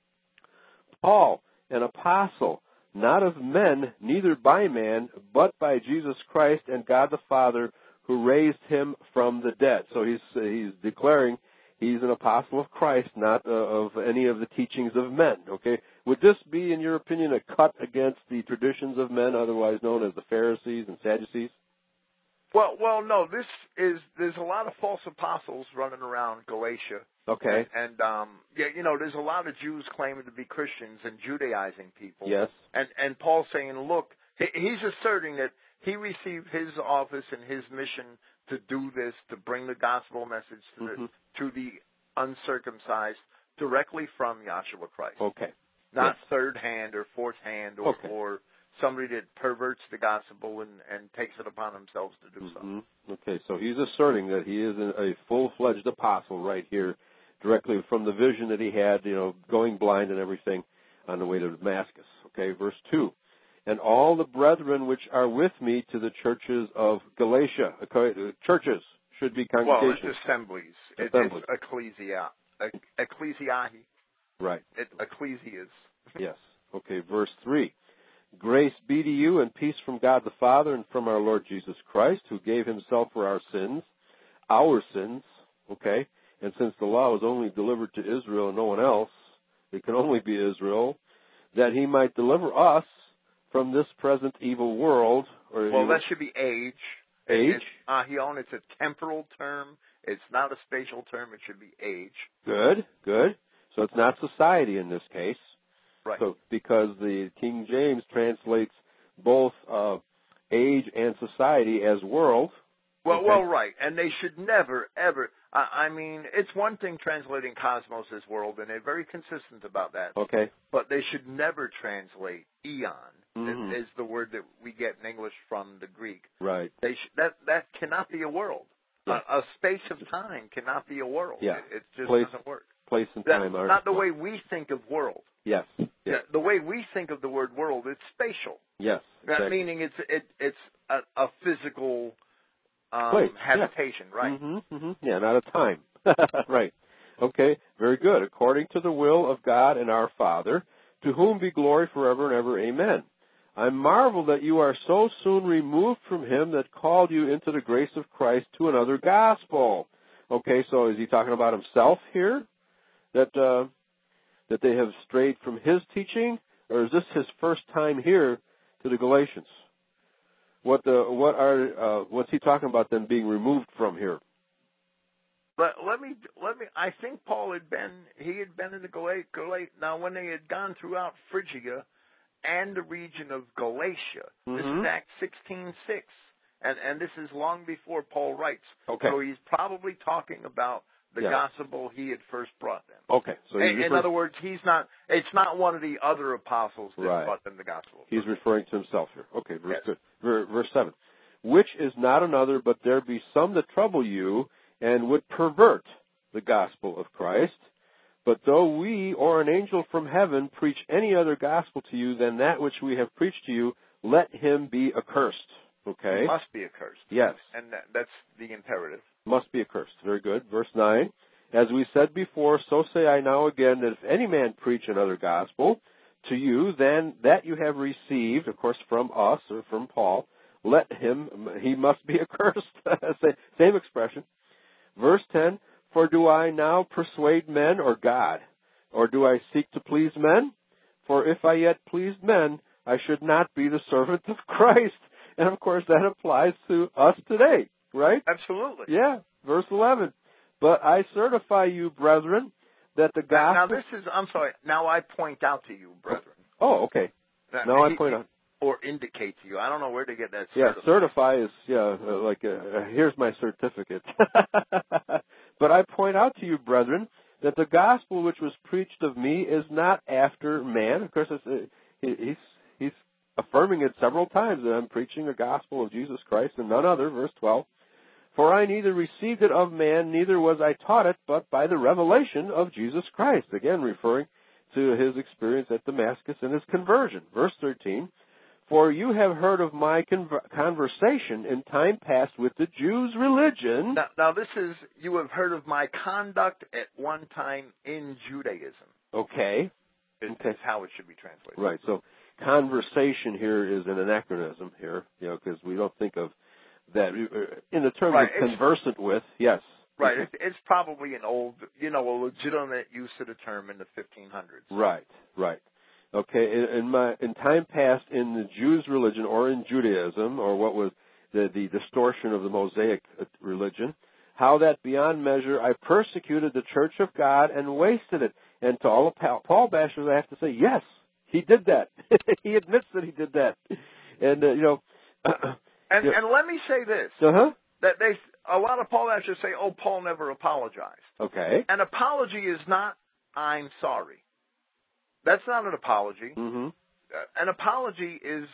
Paul, an apostle, not of men, neither by man, but by Jesus Christ and God the Father, who raised him from the dead. So he's he's declaring he's an apostle of Christ, not uh, of any of the teachings of men. Okay, would this be, in your opinion, a cut against the traditions of men, otherwise known as the Pharisees and Sadducees? Well, well, no. This is there's a lot of false apostles running around Galatia. Okay. And, and um, yeah, you know, there's a lot of Jews claiming to be Christians and Judaizing people. Yes. And and Paul's saying, look, he, he's asserting that he received his office and his mission to do this, to bring the gospel message to mm-hmm. the to the uncircumcised directly from Yahshua Christ. Okay. Not yes. third hand or fourth hand or okay. or somebody that perverts the gospel and, and takes it upon themselves to do mm-hmm. so. Okay, so he's asserting that he is a full-fledged apostle right here, directly from the vision that he had, you know, going blind and everything on the way to Damascus. Okay, verse two. And all the brethren which are with me to the churches of Galatia. Okay, churches should be congregations. Well, it's assemblies. Assemblies. It's ecclesia. Ecclesiae. Right. It, ecclesias. Yes. Okay, verse three. Grace be to you and peace from God the Father and from our Lord Jesus Christ, who gave himself for our sins, our sins, okay? And since the law was only delivered to Israel and no one else, it can only be Israel, that he might deliver us from this present evil world. Or well, evil... that should be age. Age? It's, ahion, it's a temporal term. It's not a spatial term. It should be age. Good, good. So it's not society in this case. Right. So, because the King James translates both uh, age and society as world. Well, okay. well, right. And they should never, ever. I, I mean, it's one thing translating cosmos as world, and they're very consistent about that. Okay. But they should never translate eon. Mm-hmm. Is the word that we get in English from the Greek. Right. They sh- that that cannot be a world. Yeah. A, a space of time cannot be a world. Yeah. It, it just Place, doesn't work. Place and That, time are not the way we think of world. Yes. yes. The, the way we think of the word world, it's spatial. Yes. Exactly. That meaning it's it, it's a, a physical um, Place. habitation, yeah. right? Mm-hmm, mm-hmm. Yeah, not a time. Right. Okay. Very good. According to the will of God and our Father, to whom be glory forever and ever. Amen. I marvel that you are so soon removed from him that called you into the grace of Christ to another gospel. Okay, so is he talking about himself here? That uh, that they have strayed from his teaching, or is this his first time here to the Galatians? What the what are uh, what's he talking about them being removed from here? But let me let me. I think Paul had been he had been in the Galat. Galat now, when they had gone throughout Phrygia and the region of Galatia, Mm-hmm. this is Acts sixteen six, and and this is long before Paul writes. Okay. So he's probably talking about the Yeah. gospel he had first brought them. Okay, so he's In, in referring, other words, he's not. It's not one of the other apostles that Right. brought them the gospel. he's referring to himself here. Okay, verse Yes. good. Ver, verse seven, which is not another, but there be some that trouble you and would pervert the gospel of Christ. But though we or an angel from heaven preach any other gospel to you than that which we have preached to you, let him be accursed. Okay? He must be accursed. Yes. And that, that's the imperative. Must be accursed. Very good. Verse nine. As we said before, so say I now again, that if any man preach another gospel to you than that you have received, of course, from us or from Paul, let him, he must be accursed. Same expression. Verse ten. For do I now persuade men or God? Or do I seek to please men? For if I yet pleased men, I should not be the servant of Christ. And of course that applies to us today, right? Absolutely. Yeah, verse eleven. But I certify you, brethren, that the Now, gospel... now this is, I'm sorry, now I point out to you, brethren. Oh, okay. That- Now I he- point he- out. Or indicate to you. I don't know where to get that Yeah, certified. certify is, yeah, uh, like, uh, here's my certificate. But I point out to you, brethren, that the gospel which was preached of me is not after man. Of course, it's, uh, he, he's, he's affirming it several times that I'm preaching the gospel of Jesus Christ and none other, verse twelve. For I neither received it of man, neither was I taught it, but by the revelation of Jesus Christ. Again, referring to his experience at Damascus and his conversion. Verse thirteen. For you have heard of my conver- conversation in time past with the Jews' religion. Now, now this is, you have heard of my conduct at one time in Judaism. Okay. Is, Okay. is how it should be translated. Right. So conversation here is an anachronism here, you know, because we don't think of that in the terms Right, of conversant with. Yes. Right. It's, it's probably an old, you know, a legitimate use of the term in the fifteen hundreds. Right. Right. Okay. In, in my in time past, in the Jews' religion or in Judaism, or what was the the distortion of the Mosaic religion, how that beyond measure I persecuted the church of God and wasted it. And to all the Paul bashers, I have to say, yes, he did that. He admits that he did that. And uh, you know. And yeah. and let me say this: Uh huh. that they a lot of Paul bashers say, "Oh, Paul never apologized." Okay. An apology is not "I'm sorry." That's not an apology. Mm-hmm. Uh, an apology is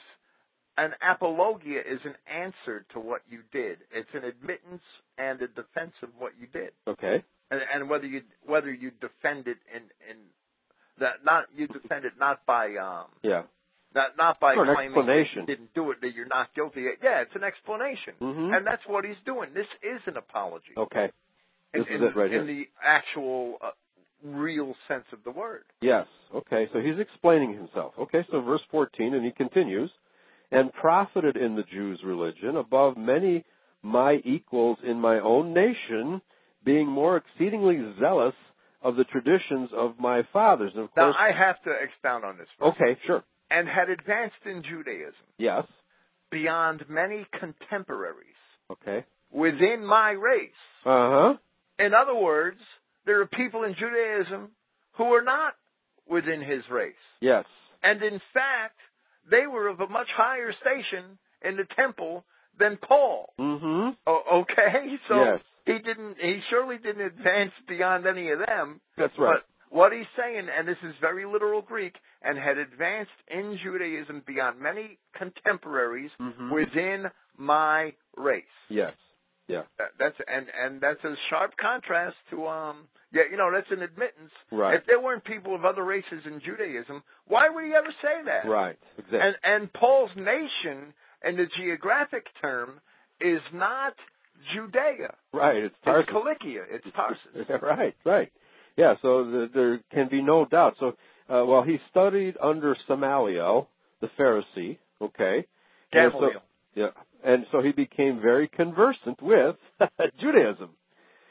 an apologia is an answer to what you did. It's an admittance and a defense of what you did. Okay. And, and whether you whether you defend it in in that not you defend it not by um Yeah. not not by Or an claiming that explanation. you didn't do it, that you're not guilty. Yeah, it's an explanation, Mm-hmm. and that's what he's doing. This is an apology. Okay. This in, is in, it right in here. the actual uh, real sense of the word. Yes. Okay. So he's explaining himself. Okay. So verse fourteen, and he continues, and profited in the Jews' religion above many my equals in my own nation, being more exceedingly zealous of the traditions of my fathers. And of Now course. I have to expound on this. Verse. Okay. Sure. And had advanced in Judaism Yes. beyond many contemporaries Okay. within my race. Uh huh. In other words, there are people in Judaism who are not within his race. Yes. And in fact, they were of a much higher station in the temple than Paul. Mm-hmm. O- okay? So Yes. he didn't he surely didn't advance beyond any of them. That's right. But what he's saying, and this is very literal Greek, and had advanced in Judaism beyond many contemporaries Mm-hmm. within my race. Yes. Yeah. That, that's and and that's a sharp contrast to um yeah you know that's an admittance. Right. If there weren't people of other races in Judaism, why would he ever say that? Right. Exactly. And and Paul's nation in the geographic term is not Judea. Right. It's Tarsus. It's Cilicia. It's Tarsus. Right. Right. Yeah. So the, there can be no doubt. So uh, well, he studied under Gamaliel, the Pharisee. Okay. And so- Gamaliel. yeah. And so he became very conversant with Judaism.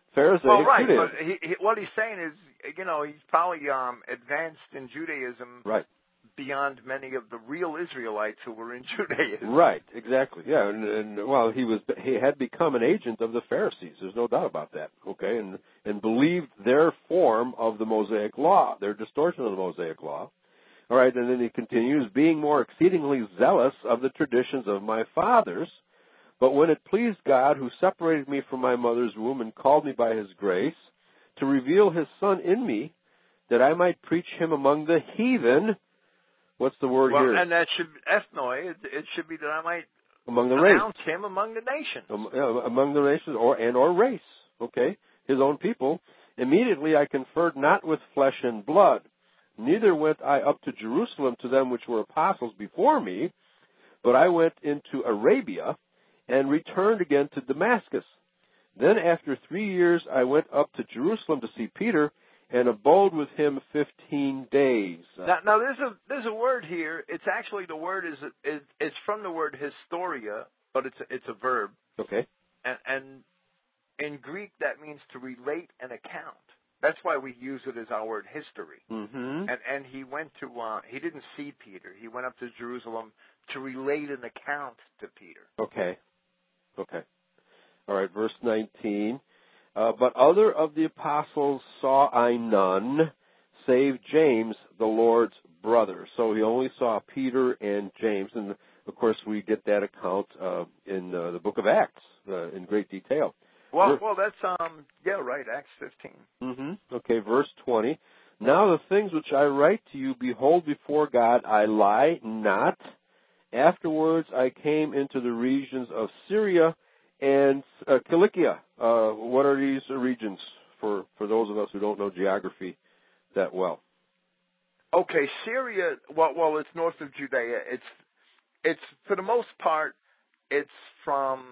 Pharisaic well, right, Judaism. but he, he, what he's saying is, you know, he's probably um, advanced in Judaism Right. beyond many of the real Israelites who were in Judaism. Right, exactly. Yeah, and, and well, he was he had become an agent of the Pharisees. There's no doubt about that. Okay, and and believed their form of the Mosaic law, their distortion of the Mosaic law. All right, and then he continues, being more exceedingly zealous of the traditions of my fathers. But when it pleased God, who separated me from my mother's womb and called me by his grace, to reveal his Son in me, that I might preach him among the heathen. What's the word well, here? and that should, ethnoi, it, it should be that I might Among the announce race. him among the nations. Um, yeah, among the nations, or and or race. Okay, his own people. Immediately I conferred not with flesh and blood, neither went I up to Jerusalem to them which were apostles before me, but I went into Arabia, and returned again to Damascus. Then after three years I went up to Jerusalem to see Peter, and abode with him fifteen days. Now, now there's a there's a word here. It's actually the word is, is it's from the word historia, but it's a, it's a verb. Okay. And, and in Greek that means to relate an account. That's why we use it as our word history. Mm-hmm. And and he went to uh, he didn't see Peter. He went up to Jerusalem to relate an account to Peter. Okay. Okay. All right, verse nineteen. Uh, but other of the apostles saw I none, save James, the Lord's brother. So he only saw Peter and James. And, of course, we get that account uh, in uh, the book of Acts uh, in great detail. Well, well, that's, um, yeah, right, Acts fifteen. Mm-hmm. Okay, verse twenty. Now the things which I write to you, behold, before God, I lie not. Afterwards I came into the regions of Syria and uh, Cilicia. Uh, what are these regions for, for those of us who don't know geography that well? Okay, Syria, well, well, it's north of Judea. It's, it's, for the most part, it's from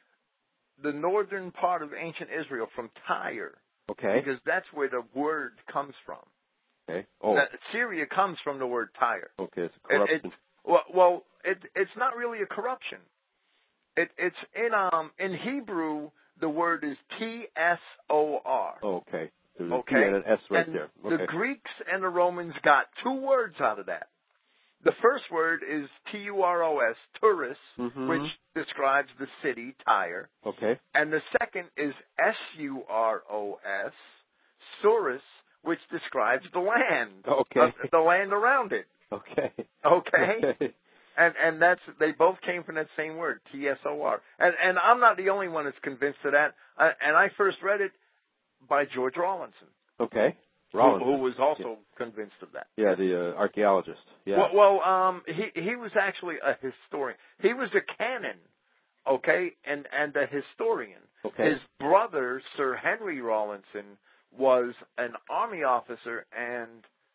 the northern part of ancient Israel, from Tyre. Okay. Because that's where the word comes from. Okay. Oh. That, Syria comes from the word Tyre. Okay, it's a corruption. It, it, well, well it, it's not really a corruption. It, it's in um in Hebrew the word is T S O R. Oh, okay. There's a Okay. T and an S right and there. Okay. The Greeks and the Romans got two words out of that. The first word is T U R O S, Turris, mm-hmm. which describes the city, Tyre. Okay. And the second is S U R O S, Suris, which describes the land. Okay. Uh, the land around it. Okay. Okay? Okay. And and that's they both came from that same word, T S O R. And and I'm not the only one that's convinced of that. Uh, and I first read it by George Rawlinson. Okay. Who, Rawlinson. who was also yeah. convinced of that. Yeah, the uh, archaeologist. Yeah. Well, well, um, he he was actually a historian. He was a canon, okay, and and a historian. Okay. His brother, Sir Henry Rawlinson, was an army officer and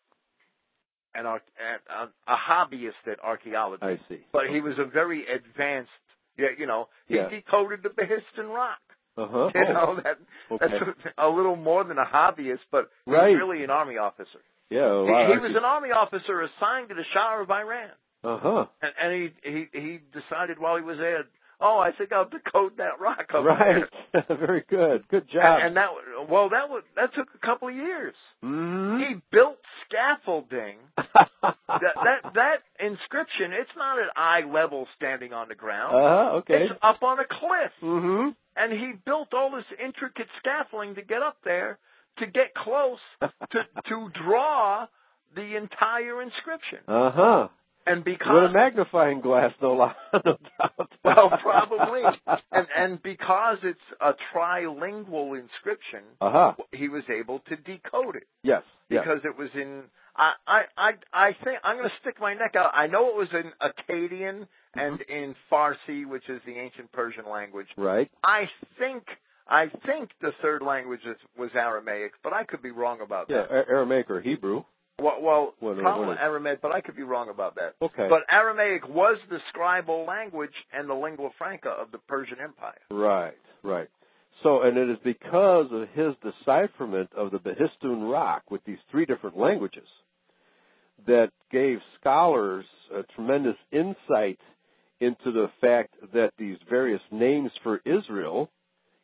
an a, a hobbyist at archaeology. I see. But he was a very advanced. Yeah, you know, he yeah. decoded the Behistun rock. Uh-huh. You oh. know, that okay. that's a, a little more than a hobbyist, but he's right. really an army officer. Yeah, a he, lot he of was an army officer assigned to the Shah of Iran. Uh-huh. And, and he, he he decided while he was there, oh, I think I'll decode that rock over right. there. Very good. Good job. And, and that well, that was that took a couple of years. Mm-hmm. He built scaffolding. that, that that inscription, it's not at eye level standing on the ground. Uh-huh. Okay. It's up on a cliff. Mm-hmm. And he built all this intricate scaffolding to get up there, to get close, to to draw the entire inscription. Uh-huh. And because with a magnifying glass, no, no doubt. Well, probably, and and because it's a trilingual inscription, uh-huh. he was able to decode it. Yes, because yes. it was in. I I I, I think I'm going to stick my neck out. I know it was in Akkadian and mm-hmm. in Farsi, which is the ancient Persian language. Right. I think. I think the third language is, was Aramaic, but I could be wrong about yeah, that. Yeah, Aramaic or Hebrew. Well, well what, probably what Aramaic, but I could be wrong about that. Okay. But Aramaic was the scribal language and the lingua franca of the Persian Empire. Right, right. So, and it is because of his decipherment of the Behistun rock with these three different languages that gave scholars a tremendous insight into the fact that these various names for Israel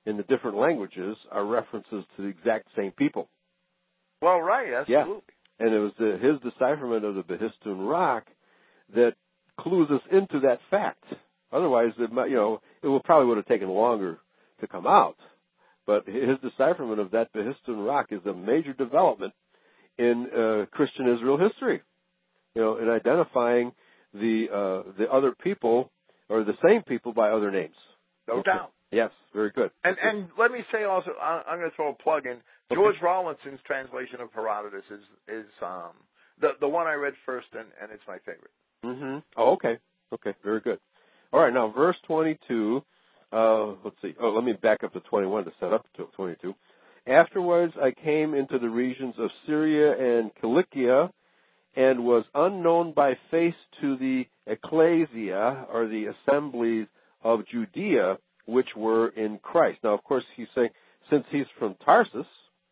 in the different languages are references to the exact same people. Well, right, absolutely. Yeah. And it was the, his decipherment of the Behistun rock that clues us into that fact. Otherwise, it might, you know, it will probably would have taken longer to come out. But his decipherment of that Behistun rock is a major development in uh, Christian Israel history. You know, in identifying the uh, the other people or the same people by other names. No okay. doubt. Yes, very good. And and let me say also, I'm going to throw a plug in. Okay. George Rawlinson's translation of Herodotus is is um, the the one I read first, and, and it's my favorite. Mm-hmm. Oh, okay. Okay, very good. All right, now verse twenty-two. Uh, let's see. Oh, let me back up to twenty-one to set up to twenty-two. Afterwards, I came into the regions of Syria and Cilicia, and was unknown by face to the ecclesia, or the assemblies of Judea, which were in Christ. Now, of course, he's saying, since he's from Tarsus,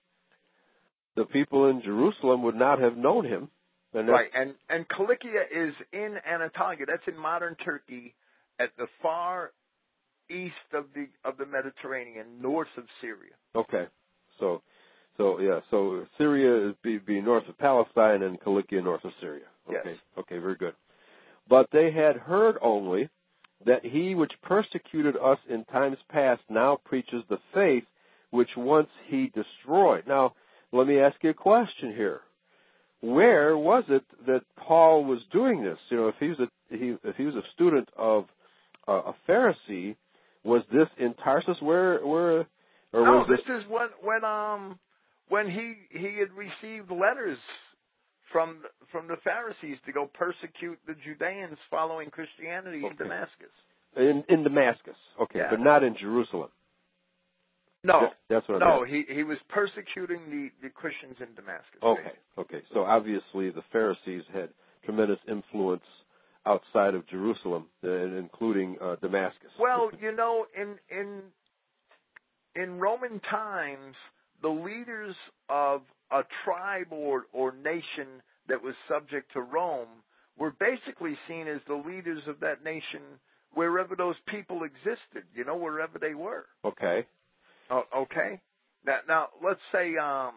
the people in Jerusalem would not have known him. And right, and, and Cilicia is in Anatolia. That's in modern Turkey, at the far east of the of the Mediterranean, north of Syria. Okay, so, so yeah, so Syria is be, be north of Palestine, and Cilicia north of Syria. Okay, yes. Okay, very good. But they had heard only that he which persecuted us in times past now preaches the faith which once he destroyed. Now, let me ask you a question here. Where was it that Paul was doing this? You know, if he was a, he, if he was a student of uh, a Pharisee, was this in Tarsus? Where, where, or no, was this? this is when when um when he he had received letters from from the Pharisees to go persecute the Judeans following Christianity Okay. in Damascus. In, in Damascus, okay, Yeah. but not in Jerusalem. No, That, that's what I'm no, asking. he he was persecuting the, the Christians in Damascus. Okay, okay. So obviously the Pharisees had tremendous influence outside of Jerusalem, uh, including uh, Damascus. Well, you know, in in in Roman times, the leaders of a tribe or or nation that was subject to Rome were basically seen as the leaders of that nation wherever those people existed. You know, wherever they were. Okay. Oh, okay. Now, now let's say um,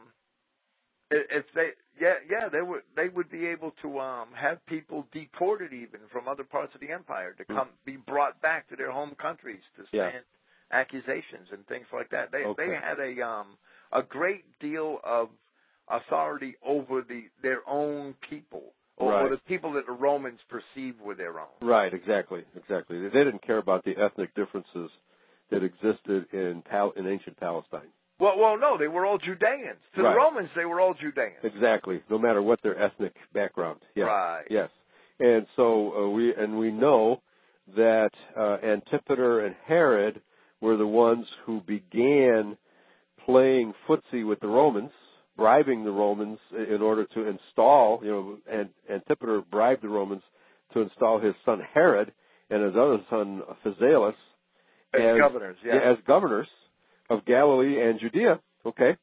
if they, yeah, yeah, they would they would be able to um, have people deported even from other parts of the empire to come be brought back to their home countries to stand Yeah. accusations and things like that. They Okay. they had a um, a great deal of authority over the their own people, or, Right. or the people that the Romans perceived were their own. Right, exactly, exactly. They didn't care about the ethnic differences that existed in Pal- in ancient Palestine. Well, well, no, they were all Judeans. To Right. the Romans, they were all Judeans. Exactly, no matter what their ethnic background. Yes. Right. Yes. And so uh, we and we know that uh, Antipater and Herod were the ones who began playing footsie with the Romans, bribing the Romans in order to install, you know, and Antipater bribed the Romans to install his son Herod and his other son Phasaelus As, as governors, yeah. as governors of Galilee and Judea. Okay.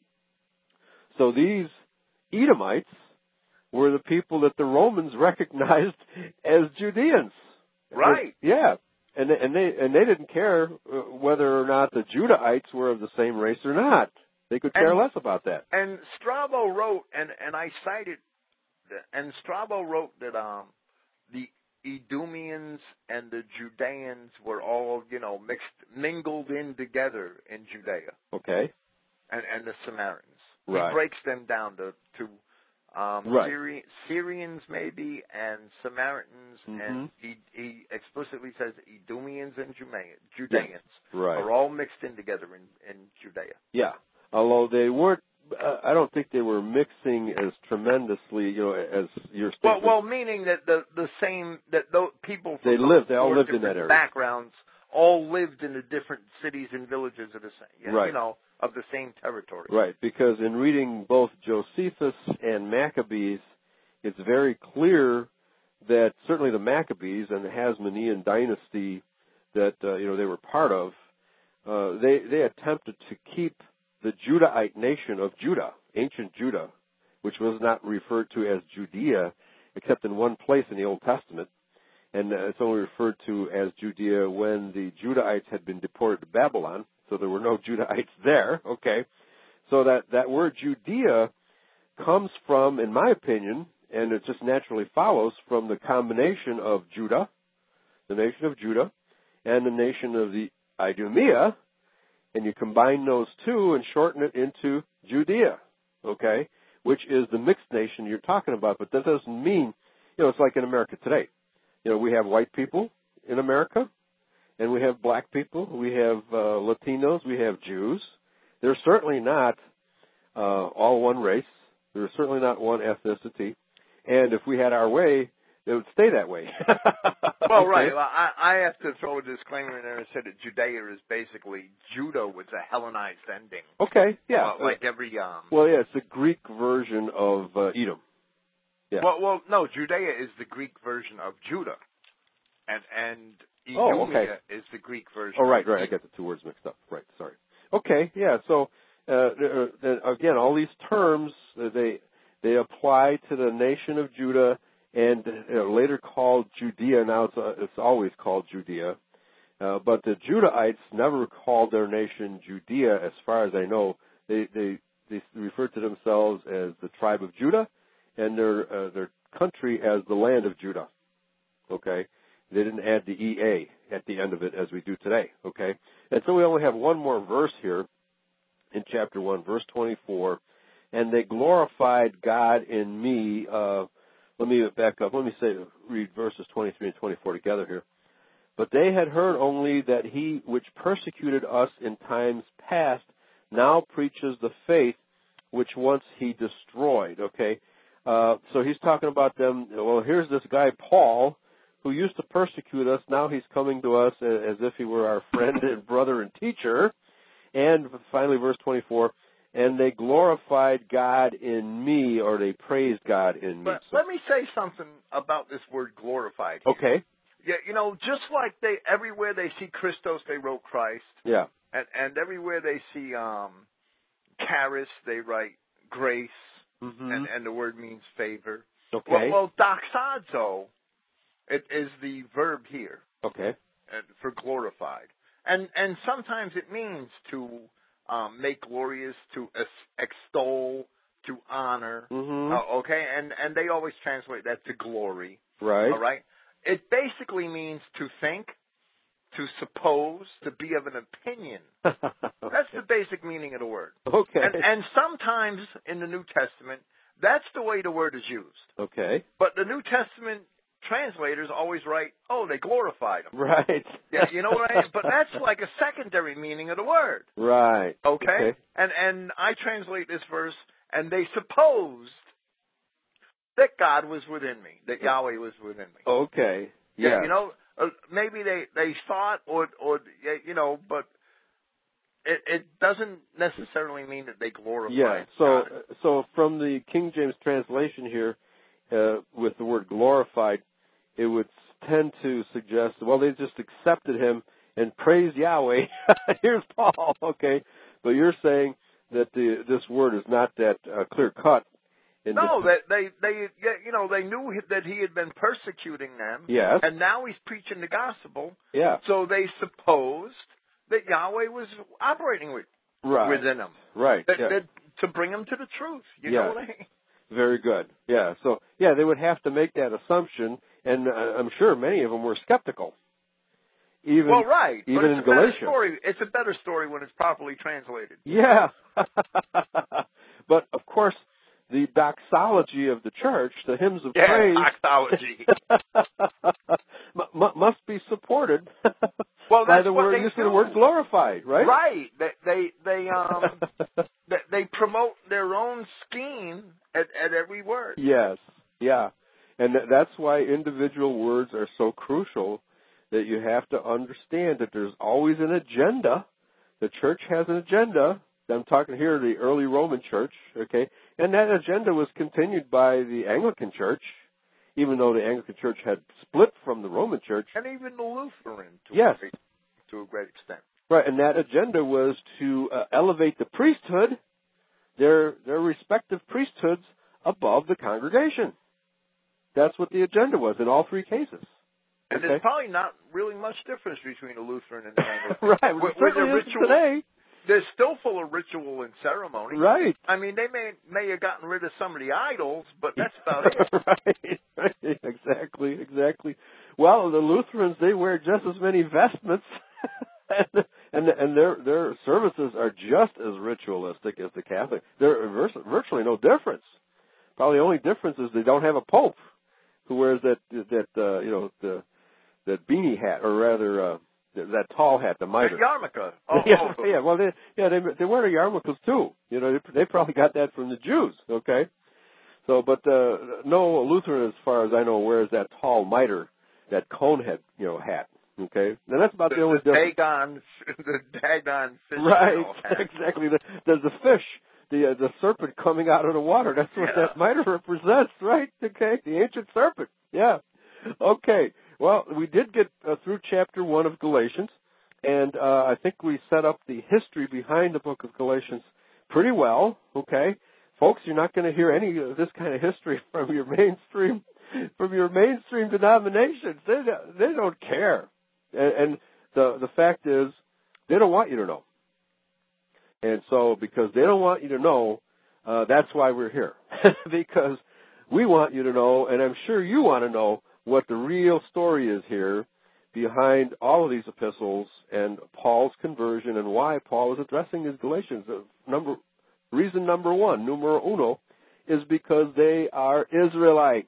So these Edomites were the people that the Romans recognized as Judeans. Right. And, yeah. And they, and they and they didn't care whether or not the Judahites were of the same race or not. They could care And- less about that. And Strabo wrote, and, and I cited, and Strabo wrote that um, the Edomians and the Judeans were all, you know, mixed, mingled in together in Judea, Okay. and, and the Samaritans. Right. He breaks them down to, to um, Right. Syri- Syrians maybe, and Samaritans, Mhm. and he, he explicitly says Edomians and Judea- Judeans Right. are all mixed in together in, in Judea. Yeah. Although they weren't, uh, I don't think they were mixing as tremendously, you know, as your Well, statement. well, meaning that the the same that those people from They those lived- they all four lived in different that area. backgrounds all lived in the different cities and villages of the same, Right. you know, of the same territory. Right, because in reading both Josephus and Maccabees, it's very clear that certainly the Maccabees and the Hasmonean dynasty that uh, you know they were part of, uh, they they attempted to keep the Judahite nation of Judah, ancient Judah, which was not referred to as Judea except in one place in the Old Testament, and uh, it's only referred to as Judea when the Judahites had been deported to Babylon. so there were no Judahites there, okay? So that, that word Judea comes from, in my opinion, and it just naturally follows from the combination of Judah, the nation of Judah, and the nation of the Idumea, and you combine those two and shorten it into Judea, okay, which is the mixed nation you're talking about. But that doesn't mean, you know, it's like in America today. You know, we have white people in America, and we have black people, we have uh, Latinos, we have Jews. They're certainly not uh, all one race. They're certainly not one ethnicity. And if we had our way, it would stay that way. Well, okay. right. Well, I, I have to throw a disclaimer in there and say that Judea is basically, Judah was a Hellenized ending. Okay, yeah. Well, like every... Um, well, yeah, it's the Greek version of uh, Edom. Yeah. Well, well, no, Judea is the Greek version of Judah. And, and Idumea oh, okay. is the Greek version. Oh, right, right. I got the two words mixed up. Right, sorry. Okay, yeah. So, uh, uh, again, all these terms, uh, they they apply to the nation of Judah and uh, later called Judea. Now it's, uh, it's always called Judea. Uh, but the Judahites never called their nation Judea, as far as I know. They they, they referred to themselves as the tribe of Judah and their uh, their country as the land of Judah. Okay? They didn't add the E A at the end of it as we do today, okay? And so we only have one more verse here in chapter one, verse twenty-four. And they glorified God in me. Uh, let me back up. Let me say, read verses twenty-three and twenty-four together here. But they had heard only that he which persecuted us in times past now preaches the faith which once he destroyed, okay? Uh, so he's talking about them. Well, here's this guy, Paul, who used to persecute us. Now he's coming to us as if he were our friend and brother and teacher. And finally, verse twenty-four, and they glorified God in me, or they praised God in me. But so, let me say something about this word glorified here. Okay. Yeah, you know, just like they, everywhere they see Christos, they wrote Christ. Yeah. And, and everywhere they see um, charis, they write grace. Mm-hmm. And, and the word means favor. Okay. Well, well doxazo, it is the verb here. Okay. For glorified. And and sometimes it means to um, make glorious, to extol, to honor. Mm-hmm. Uh, okay? And, and they always translate that to glory. Right. All right? It basically means to think, to suppose, to be of an opinion. That's the basic meaning of the word. Okay. And, and sometimes in the New Testament, that's the way the word is used. Okay. But the New Testament translators always write, oh, they glorified him. Right. Yeah, you know what I mean? But that's like a secondary meaning of the word. Right. Okay? okay. And and I translate this verse, and they supposed that God was within me, that Yahweh was within me. Okay. Yeah. Yeah, you know, uh, maybe they, they thought, or, or you know, but it, it doesn't necessarily mean that they glorified yeah. So, God. so from the King James translation here, uh, with the word glorified, it would tend to suggest, well, they just accepted him and praised Yahweh. Here's Paul, okay? But you're saying that the, this word is not that uh, clear cut. No, that they, they, you know, they knew that he had been persecuting them. Yes. And now he's preaching the gospel. Yeah. So they supposed that Yahweh was operating with, right. within them. Right. That, yeah. that, to bring them to the truth. You yeah. know what I mean? Very good. Yeah. So, yeah, they would have to make that assumption, and uh, I'm sure many of them were skeptical. Even, well, right. Even but it's in a better Galatians. Story. It's a better story when it's properly translated. Yeah. But, of course, the doxology of the church, the hymns of yeah, praise, doxology, m- must be supported well, by that's the what word they use do. of the word glorified, right? Right. They they they um they, they promote their own scheme at, at every word. Yes. Yeah. And th- that's why individual words are so crucial, that you have to understand that there's always an agenda. The church has an agenda. I'm talking here the early Roman church, okay? And that agenda was continued by the Anglican church, even though the Anglican church had split from the Roman church. And even the Lutheran, to, yes. a, great, to a great extent. Right, and that agenda was to uh, elevate the priesthood, their their respective priesthoods, above the congregation. That's what the agenda was in all three cases. And okay? there's probably not really much difference between a Lutheran and an Anglican. Right. Well, with, with the certainly ritual, today. They're still full of ritual and ceremony. Right. I mean, they may may have gotten rid of some of the idols, but that's about it. Right. Right. Exactly. Exactly. Well, the Lutherans, they wear just as many vestments, and and, and their their services are just as ritualistic as the Catholic. They're virtually no difference. Probably the only difference is they don't have a pope who wears that that uh, you know the that beanie hat, or rather uh, that tall hat, the mitre. The yarmulke. Oh, yeah, oh. yeah. Well, they yeah they they wear the yarmulkes too. You know, they, they probably got that from the Jews. Okay. So, but uh, no Lutheran, as far as I know, wears that tall mitre, that cone head, you know, hat. Okay, and that's about the, the only the difference. Dagon, the Dagon fish. Right, exactly. The, there's the fish, the uh, the serpent coming out of the water. That's what yeah. that mitre represents, right? Okay, the ancient serpent. Yeah. Okay. Well, we did get uh, through chapter one of Galatians, and uh, I think we set up the history behind the book of Galatians pretty well. Okay, folks, you're not going to hear any of this kind of history from your mainstream from your mainstream denominations. They they don't care. And, and the the fact is, they don't want you to know. And so, because they don't want you to know, uh, that's why we're here. Because we want you to know, and I'm sure you want to know, what the real story is here behind all of these epistles and Paul's conversion and why Paul is addressing his Galatians. Uh, number reason number one, numero uno, is because they are Israelites.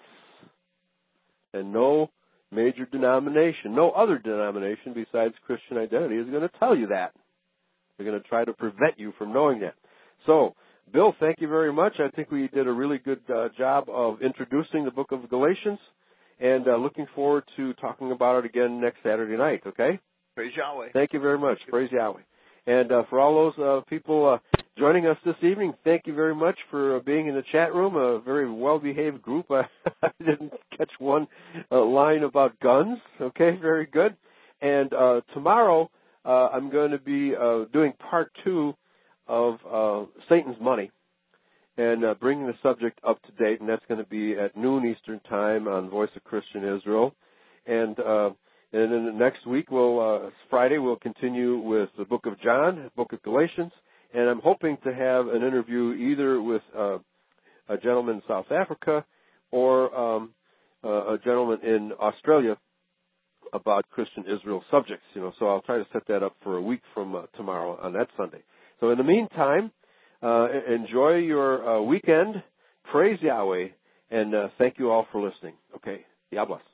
And no major denomination, no other denomination besides Christian Identity is going to tell you that. They're going to try to prevent you from knowing that. So, Bill, thank you very much. I think we did a really good uh, job of introducing the book of Galatians, and uh, looking forward to talking about it again next Saturday night, okay? Praise Yahweh. Thank you very much. Praise Yahweh. And uh, for all those uh, people uh, joining us this evening, thank you very much for uh, being in the chat room, a very well-behaved group. I didn't catch one uh, line about guns, okay? Very good. And uh, tomorrow uh, I'm going to be uh, doing part two of uh, Satan's Money, and uh, bringing the subject up to date, and that's going to be at noon Eastern Time on Voice of Christian Israel. And uh, and then the next week, we'll uh, Friday, we'll continue with the book of John, book of Galatians, and I'm hoping to have an interview either with uh, a gentleman in South Africa or um, uh, a gentleman in Australia about Christian Israel subjects. You know, so I'll try to set that up for a week from uh, tomorrow on that Sunday. So in the meantime, Uh, enjoy your uh, weekend. Praise Yahweh. And uh, thank you all for listening. Okay. God bless.